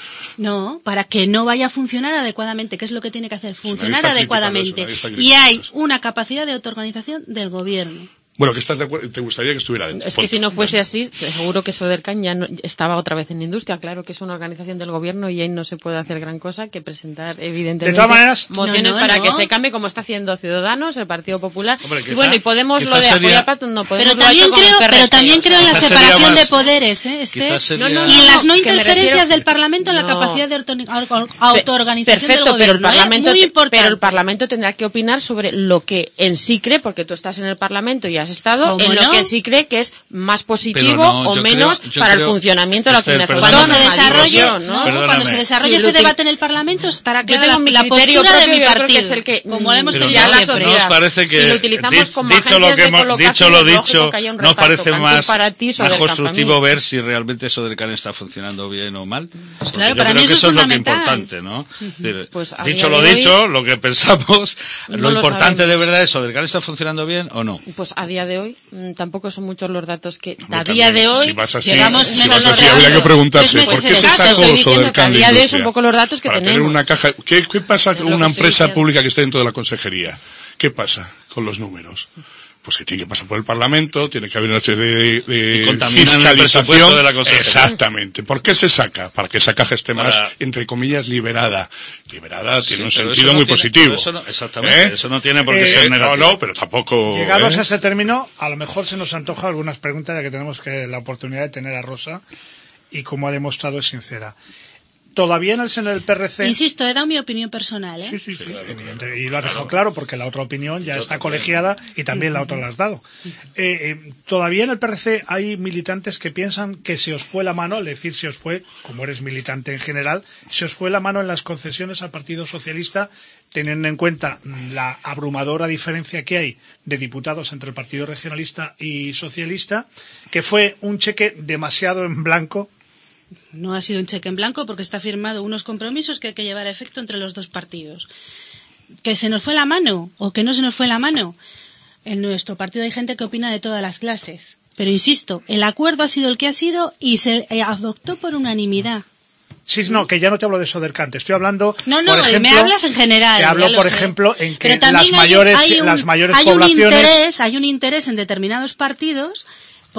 no vaya a funcionar adecuadamente, que es lo que tiene que hacer, funcionar adecuadamente. Y hay una capacidad de autoorganización del gobierno. Bueno, que estás de acuerdo, te gustaría que estuviera dentro. Es que si no fuese así, seguro que Sodercan ya no, estaba otra vez en industria. Claro que es una organización del gobierno y ahí no se puede hacer gran cosa que presentar, evidentemente, de todas maneras, mociones para que se cambie, como está haciendo Ciudadanos, el Partido Popular. Hombre, y Podemos lo de apoyar, no podemos. Pero también creo en la separación de poderes, y en las no interferencias del Parlamento en la capacidad de autoorganización del gobierno. Pero el Parlamento tendrá que opinar sobre lo que en sí cree, porque tú estás en el Parlamento y has estado en lo que sí cree que es más positivo o menos para el funcionamiento de la comunidad autónoma. Cuando se desarrolle ese debate en el Parlamento estará clara la postura de mi partido, es el que, como lo hemos tenido siempre. ¿No os parece que, dicho lo dicho, ¿no os parece más constructivo ver si realmente Sodercan está funcionando bien o mal? Claro, yo creo que eso es lo que es importante, ¿no? Dicho lo dicho, lo que pensamos, lo importante de verdad es Sodercan está funcionando bien o no. Pues a día de hoy tampoco son muchos los datos que a día de hoy llegamos menos los datos. Habría que preguntarse por qué se sacó Sodercan de industria. Un poco los datos que tenemos. Tener una caja. ¿Qué pasa con una empresa pública que esté dentro de la consejería? ¿Qué pasa con los números? Pues que tiene que pasar por el Parlamento, tiene que haber una serie de fiscalización. De la exactamente. ¿Por qué se saca? Para que esa caja esté más, entre comillas, liberada. Liberada tiene un sentido muy positivo. Exactamente. Eso no tiene por qué ser negativo. No, pero tampoco. Llegados a ese término, a lo mejor se nos antoja algunas preguntas, ya que tenemos la oportunidad de tener a Rosa, y como ha demostrado es sincera. Todavía en el seno del PRC... Insisto, he dado mi opinión personal, ¿eh? Sí, evidente. Y lo has dejado claro, porque la otra opinión ya está colegiada y también la otra la has dado. Todavía en el PRC hay militantes que piensan que se os fue la mano, es decir, se os fue, como eres militante en general, se os fue la mano en las concesiones al Partido Socialista, teniendo en cuenta la abrumadora diferencia que hay de diputados entre el Partido Regionalista y Socialista, que fue un cheque demasiado en blanco. No ha sido un cheque en blanco porque está firmado unos compromisos que hay que llevar a efecto entre los dos partidos. ¿Que se nos fue la mano o que no se nos fue la mano? En nuestro partido hay gente que opina de todas las clases. Pero insisto, el acuerdo ha sido el que ha sido y se adoptó por unanimidad. Sí, no, que ya no te hablo de Sodercan, te estoy hablando... No, por ejemplo, me hablas en general. Te hablo, por ejemplo, en que las mayores poblaciones... Hay un interés en determinados partidos por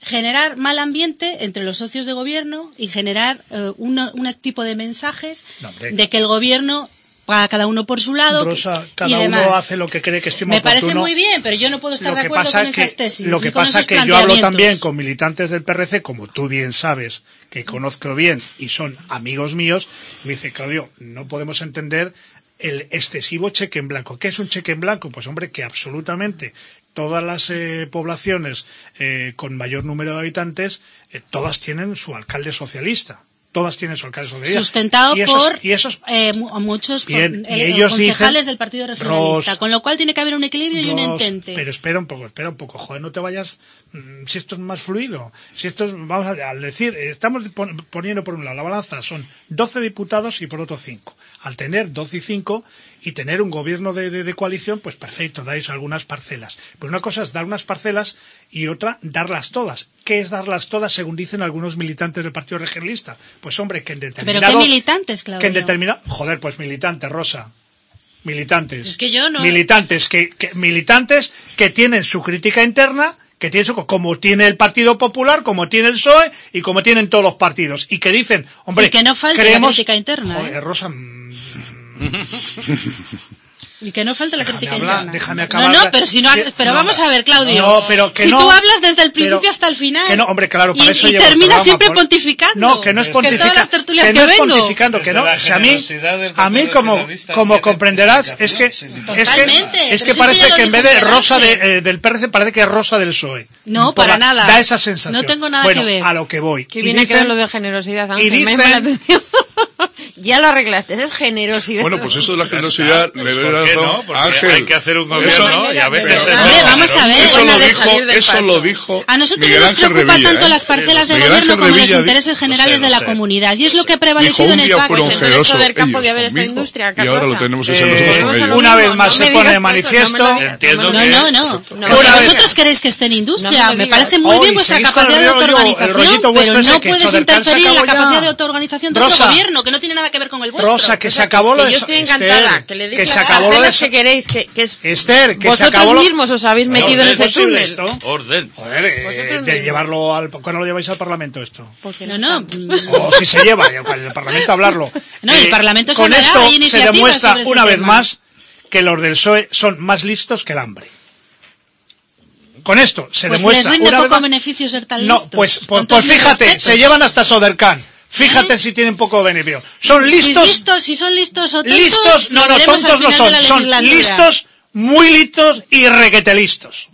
generar mal ambiente entre los socios de gobierno y generar un tipo de mensajes de que el gobierno va cada uno por su lado. Rosa, cada uno hace lo que cree que estima oportuno. Me parece muy bien, pero yo no puedo estar de acuerdo con esas tesis. Lo que pasa es que yo hablo también con militantes del PRC, como tú bien sabes, que conozco bien y son amigos míos, y me dice, Claudio, no podemos entender el excesivo cheque en blanco. ¿Qué es un cheque en blanco? Pues hombre, que absolutamente todas las poblaciones con mayor número de habitantes, todas tienen su alcalde socialista. Todas tienen su alcalde socialista. Sustentado por muchos concejales del Partido Regionalista, con lo cual tiene que haber un equilibrio y un entente. Pero espera un poco, joder, no te vayas, si esto es más fluido, si esto es, vamos a decir, estamos poniendo por un lado la balanza, son 12 diputados y por otro 5. Al tener 12 y 5 y tener un gobierno de coalición, pues perfecto, dais algunas parcelas. Pero una cosa es dar unas parcelas y otra, darlas todas. ¿Qué es darlas todas, según dicen algunos militantes del Partido Regionalista? Pues hombre, que en determinado... ¿Pero qué militantes, Claudio? Que en determinado... Joder, pues militantes, Rosa. Militantes. Es que yo no... Militantes que tienen su crítica interna, que tienen como tiene el Partido Popular, como tiene el PSOE y como tienen todos los partidos. Y que dicen, hombre... Y que no falte la crítica interna. Joder, Rosa... Y que no falte la crítica interna. Déjame acabar. No, pero vamos a ver, Claudio. No, pero que si tú hablas desde el principio hasta el final. Que no, hombre, claro, para eso llevo terminas siempre pontificando. No, que no es pontificando. Que todas las tertulias que no es pontificando, que no. O sea, a mí como comprenderás, es que parece que en vez de Rosa del PRC parece que es Rosa del PSOE. No, para nada. Da esa sensación. No tengo nada que ver. A lo que voy. Que viene a quedar lo de generosidad, Ángel. Y dicen, me la atención. Ya lo arreglaste, es generosidad. Bueno, pues eso de la generosidad le doy razón a Ángel. Hay que hacer un gobierno y a veces vamos a ver. Eso lo dijo a nosotros Miguel nos Ángel preocupa Revilla, tanto las parcelas del gobierno como los intereses generales de la comunidad. Y es lo que ha prevalecido en el pacto. Del campo de haber esta industria, y ahora lo tenemos que ser nosotros con ellos. Una vez más se pone de manifiesto. No. Vosotros queréis que esté en industria. Me parece muy bien vuestra capacidad de autoorganización, pero no puedes interferir en la capacidad de autoorganización de otro gobierno, que no tiene nada que ver con el vuestro. Rosa, que se acabó lo de... Yo estoy encantada, que le digas que queréis, que es... Esther, que se acabó vosotros mismos os habéis metido en ese túnel. Orden. Joder, de llevarlo al... ¿Cuándo lo lleváis al Parlamento esto? No. O si se lleva, el Parlamento a hablarlo. No, el Parlamento con esto se demuestra una vez más que los del PSOE son más listos que el hambre. Con esto se demuestra les rinde una vez poco más... beneficio ser tan listos. No, pues fíjate, se llevan hasta Sodercan. Fíjate si tienen poco beneficio. Son listos. Si son listos o tontos. Listos, no, tontos no son. Son listos, muy listos y requete listos.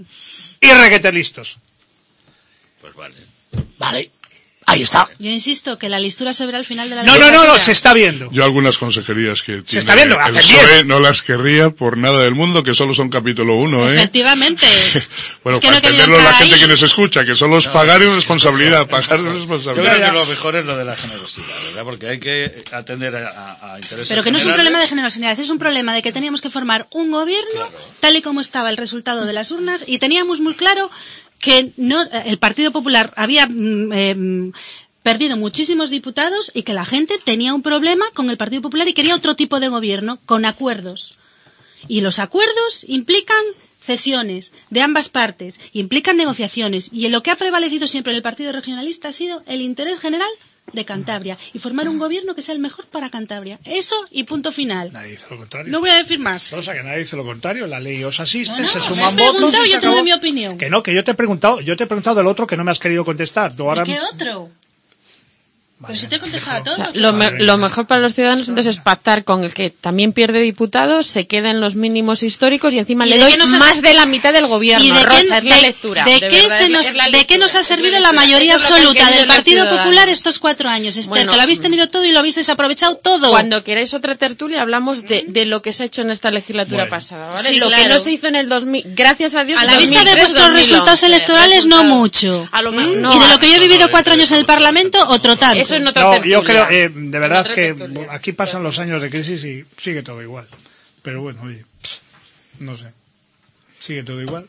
Pues vale. Vale. Ahí está. Yo insisto que la listura se verá al final de la legislatura. No, se está viendo. Yo algunas consejerías que se está viendo, el PSOE no las querría por nada del mundo, que solo son capítulo 1, Efectivamente. Bueno, para entenderlo la gente que nos escucha, que solo es pagar y responsabilidad, pagar y responsabilidad. Yo creo que lo mejor es lo de la generosidad, ¿verdad? Porque hay que atender a intereses Pero que no es un problema de generosidad, es un problema de que teníamos que formar un gobierno tal y como estaba el resultado de las urnas y teníamos muy claro que el Partido Popular había perdido muchísimos diputados y que la gente tenía un problema con el Partido Popular y quería otro tipo de gobierno, con acuerdos. Y los acuerdos implican cesiones de ambas partes, implican negociaciones. Y en lo que ha prevalecido siempre en el Partido Regionalista ha sido el interés general de Cantabria y formar un gobierno que sea el mejor para Cantabria. Eso y punto final. Nadie dice lo contrario. No voy a decir más. O sea, que nadie dice lo contrario. La ley os asiste, no, se suman votos. Yo te doy mi opinión. Que no, que yo te he preguntado del otro que no me has querido contestar. Tú ahora... ¿Y qué otro? Pero si te he contestado a todo. O sea, lo mejor para los ciudadanos entonces es pactar con el que también pierde diputados, se queda en los mínimos históricos y encima le doy más de la mitad del gobierno. Rosa, es la lectura. ¿De qué nos ha servido la mayoría absoluta del Partido Popular estos 4 años, Esther? Que lo habéis tenido todo y lo habéis desaprovechado todo. Cuando queráis otra tertulia hablamos de lo que se ha hecho en esta legislatura pasada, ¿vale? Sí, lo que no se hizo en el 2000, gracias a Dios. A la vista de vuestros resultados electorales no mucho. A lo mejor, y de lo que yo he vivido 4 años en el Parlamento, otro tanto. Eso en otra tertulia. Yo creo, de verdad que aquí pasan los años de crisis y sigue todo igual. Pero bueno, oye, no sé. Sigue todo igual.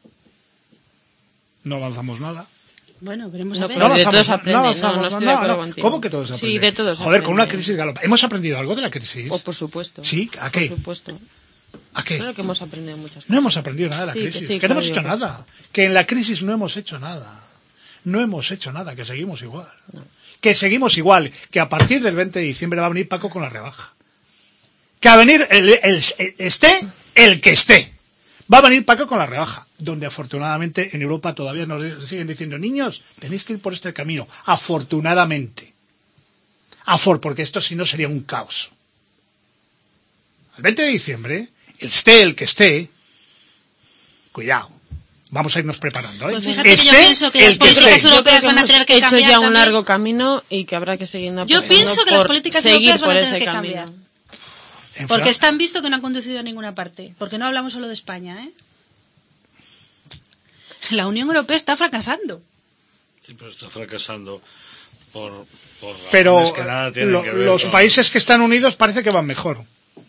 No avanzamos nada. Bueno, veremos a ver. No avanzamos. ¿Cómo que todos aprenden? Sí, de todos. Joder, con una crisis galopante. ¿Hemos aprendido algo de la crisis? Por supuesto. ¿Sí? ¿A qué? Por supuesto. ¿A qué? Claro que hemos aprendido muchas cosas. No hemos aprendido nada de la crisis. Que no hemos hecho nada. Que en la crisis no hemos hecho nada. No hemos hecho nada, que seguimos igual. Que seguimos igual, que a partir del 20 de diciembre va a venir Paco con la rebaja. Que va a venir esté el que esté. Va a venir Paco con la rebaja, donde afortunadamente en Europa todavía nos siguen diciendo, niños, tenéis que ir por este camino. Afortunadamente. Porque esto si no sería un caos. El 20 de diciembre, esté el que esté, cuidado. Vamos a irnos preparando, ¿eh? Pues fíjate que yo pienso que las políticas europeas van a tener que cambiar. Hecho ya un largo camino y que habrá que seguir. Yo pienso que las políticas europeas van a tener que cambiar. Porque están visto que no han conducido a ninguna parte. Porque no hablamos solo de España, ¿eh? La Unión Europea está fracasando. Sí, pero está fracasando por pero que nada tienen que ver los países que están unidos parece que van mejor.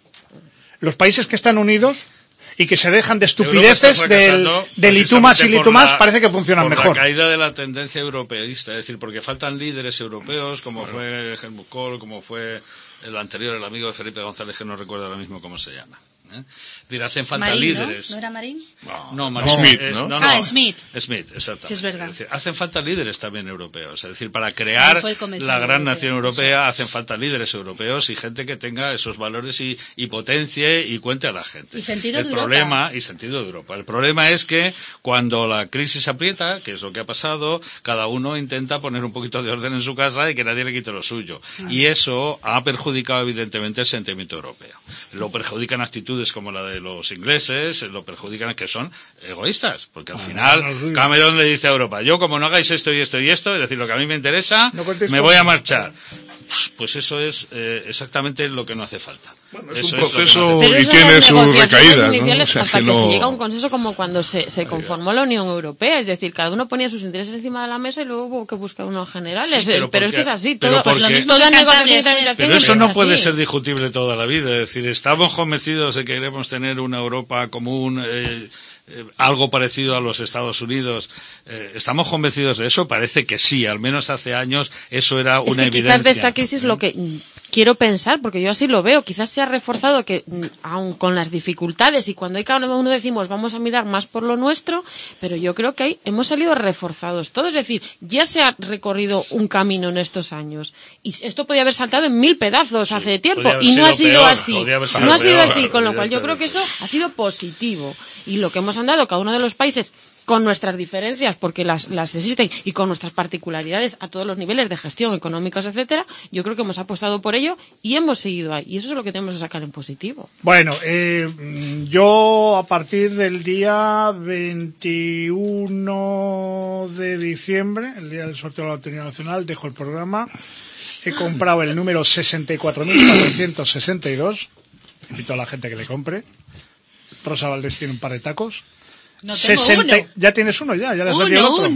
Los países que están unidos y que se dejan de estupideces del y tú más, parece que funcionan por mejor. La caída de la tendencia europeísta, es decir, porque faltan líderes europeos, como fue Helmut Kohl, como fue el anterior, el amigo de Felipe González, que no recuerdo ahora mismo cómo se llama. Es decir, hacen falta Marín, líderes. ¿No era Marín? No, Marín. Smith, ¿no? Smith, exacto. Sí, es verdad. Es decir, hacen falta líderes también europeos. Es decir, para crear la gran nación europea hacen falta líderes europeos y gente que tenga esos valores y potencie y cuente a la gente. Y sentido de Europa. Y sentido de Europa. El problema es que cuando la crisis aprieta, que es lo que ha pasado, cada uno intenta poner un poquito de orden en su casa y que nadie le quite lo suyo. Y eso ha perjudicado evidentemente el sentimiento europeo. Lo perjudican actitudes como la de los ingleses, lo perjudican que son egoístas, porque al final Cameron le dice a Europa, yo como no hagáis esto y esto y esto, es decir, lo que a mí me interesa, me voy a marchar. Pues eso es exactamente lo que no hace falta. Bueno, es un proceso y tiene sus recaídas, ¿no? O sea, hasta que se llega a un consenso como cuando se conformó la Unión Europea, es decir, cada uno ponía sus intereses encima de la mesa y luego hubo que buscar unos generales, sí, pero es que es así, todo, pues lo mismo que negociación. Pero eso no puede ser discutible toda la vida, es decir, estamos convencidos de que queremos tener una Europa común, algo parecido a los Estados Unidos. ¿Estamos convencidos de eso? Parece que sí, al menos hace años eso era una evidencia. Quizás de esta crisis lo que quiero pensar, porque yo así lo veo, quizás se ha reforzado que aun con las dificultades y cuando hay cada uno decimos vamos a mirar más por lo nuestro, pero yo creo que ahí hemos salido reforzados todos, es decir, ya se ha recorrido un camino en estos años y esto podía haber saltado en 1000 pedazos hace tiempo y no ha sido así, con lo cual yo creo que eso ha sido positivo y lo que hemos andado cada uno de los países con nuestras diferencias, porque las existen, y con nuestras particularidades a todos los niveles de gestión, económicos, etcétera, yo creo que hemos apostado por ello y hemos seguido ahí. Y eso es lo que tenemos que sacar en positivo. Bueno, yo a partir del día 21 de diciembre, el día del sorteo de la Lotería Nacional, dejo el programa. He comprado el número 64.462. Invito a la gente que le compre. Rosa Valdés tiene un par de tacos. No tengo uno. Ya tienes uno, ya le has vendido el otro.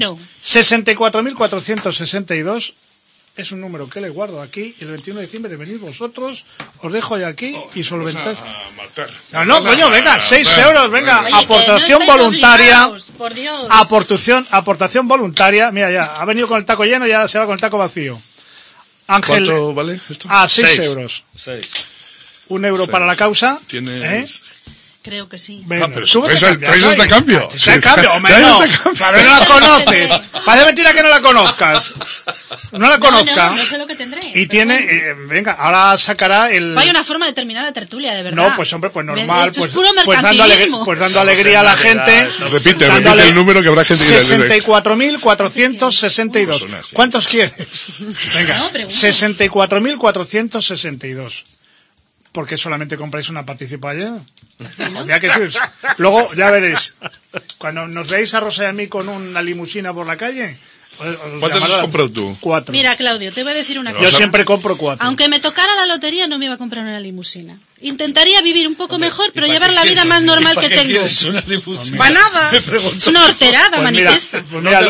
64.462 es un número que le guardo aquí. Y el 21 de diciembre venid vosotros, os dejo ya aquí y solventáis. No, coño, venga, 6 euros, venga. Oye, aportación no voluntaria. Por Dios. Aportación voluntaria. Mira, ya ha venido con el taco lleno, ya se va con el taco vacío. Ángel. ¿Cuánto vale esto? 6 euros. 6. 1 euro para la causa. Tienes... Creo que sí. Bueno, pero traes de cambio. ¿De cambio? Hombre, no. Claro, no la conoces. Parece mentira que no la conozcas. No la conozca. No sé lo que tendré. Y tiene, venga, ahora sacará el... Vaya una forma de terminar la tertulia, de verdad. No, pues hombre, pues normal. Esto es puro mercantilismo. Pues dando alegría a la gente. Repite el número que habrá gente que 64.462. ¿Cuántos quieres? Venga, 64.462. ¿Por qué solamente compráis una participación? ¿No? Luego, ya veréis, cuando nos veáis a Rosa y a mí con una limusina por la calle... ¿Cuántas has comprado tú? 4. Mira, Claudio, te voy a decir una cosa. Yo siempre compro 4. Aunque me tocara la lotería, no me iba a comprar una limusina. Intentaría vivir un poco mejor, pero llevar la vida más normal que tengo. Para nada. Es una horterada manifiesta. Pues mira,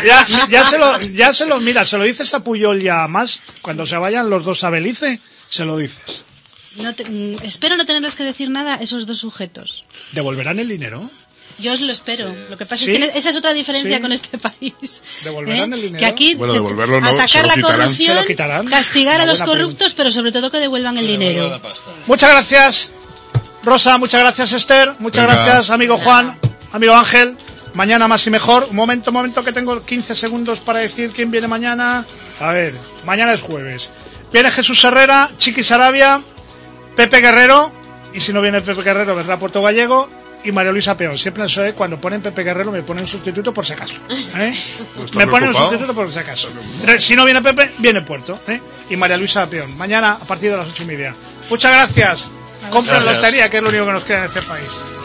mira, se lo dices a Puyol ya más, cuando se vayan los dos a Belice, se lo dices. Espero no tenerles que decir nada a esos dos sujetos. ¿Devolverán el dinero? Yo os lo espero. Lo que pasa es que esa es otra diferencia con este país. ¿Devolverán el dinero? Que aquí devolverlo no, atacar la corrupción, quitarán. castigar a los corruptos, pero sobre todo que devuelvan el dinero. Muchas gracias, Rosa. Muchas gracias, Esther. Muchas gracias, amigo Juan, amigo Ángel. Mañana más y mejor. Un momento, que tengo 15 segundos para decir quién viene mañana. A ver, mañana es jueves. Viene Jesús Herrera, Chiqui Sarabia, Pepe Guerrero, y si no viene Pepe Guerrero vendrá Puerto Gallego, y María Luisa Peón. Siempre eso, cuando ponen Pepe Guerrero me ponen un sustituto por si acaso. Me ponen un sustituto por si acaso. Pero si no viene Pepe, viene Puerto. Y María Luisa Peón. Mañana a partir de las 8:30. Muchas gracias. Compren lotería, que es lo único que nos queda en este país.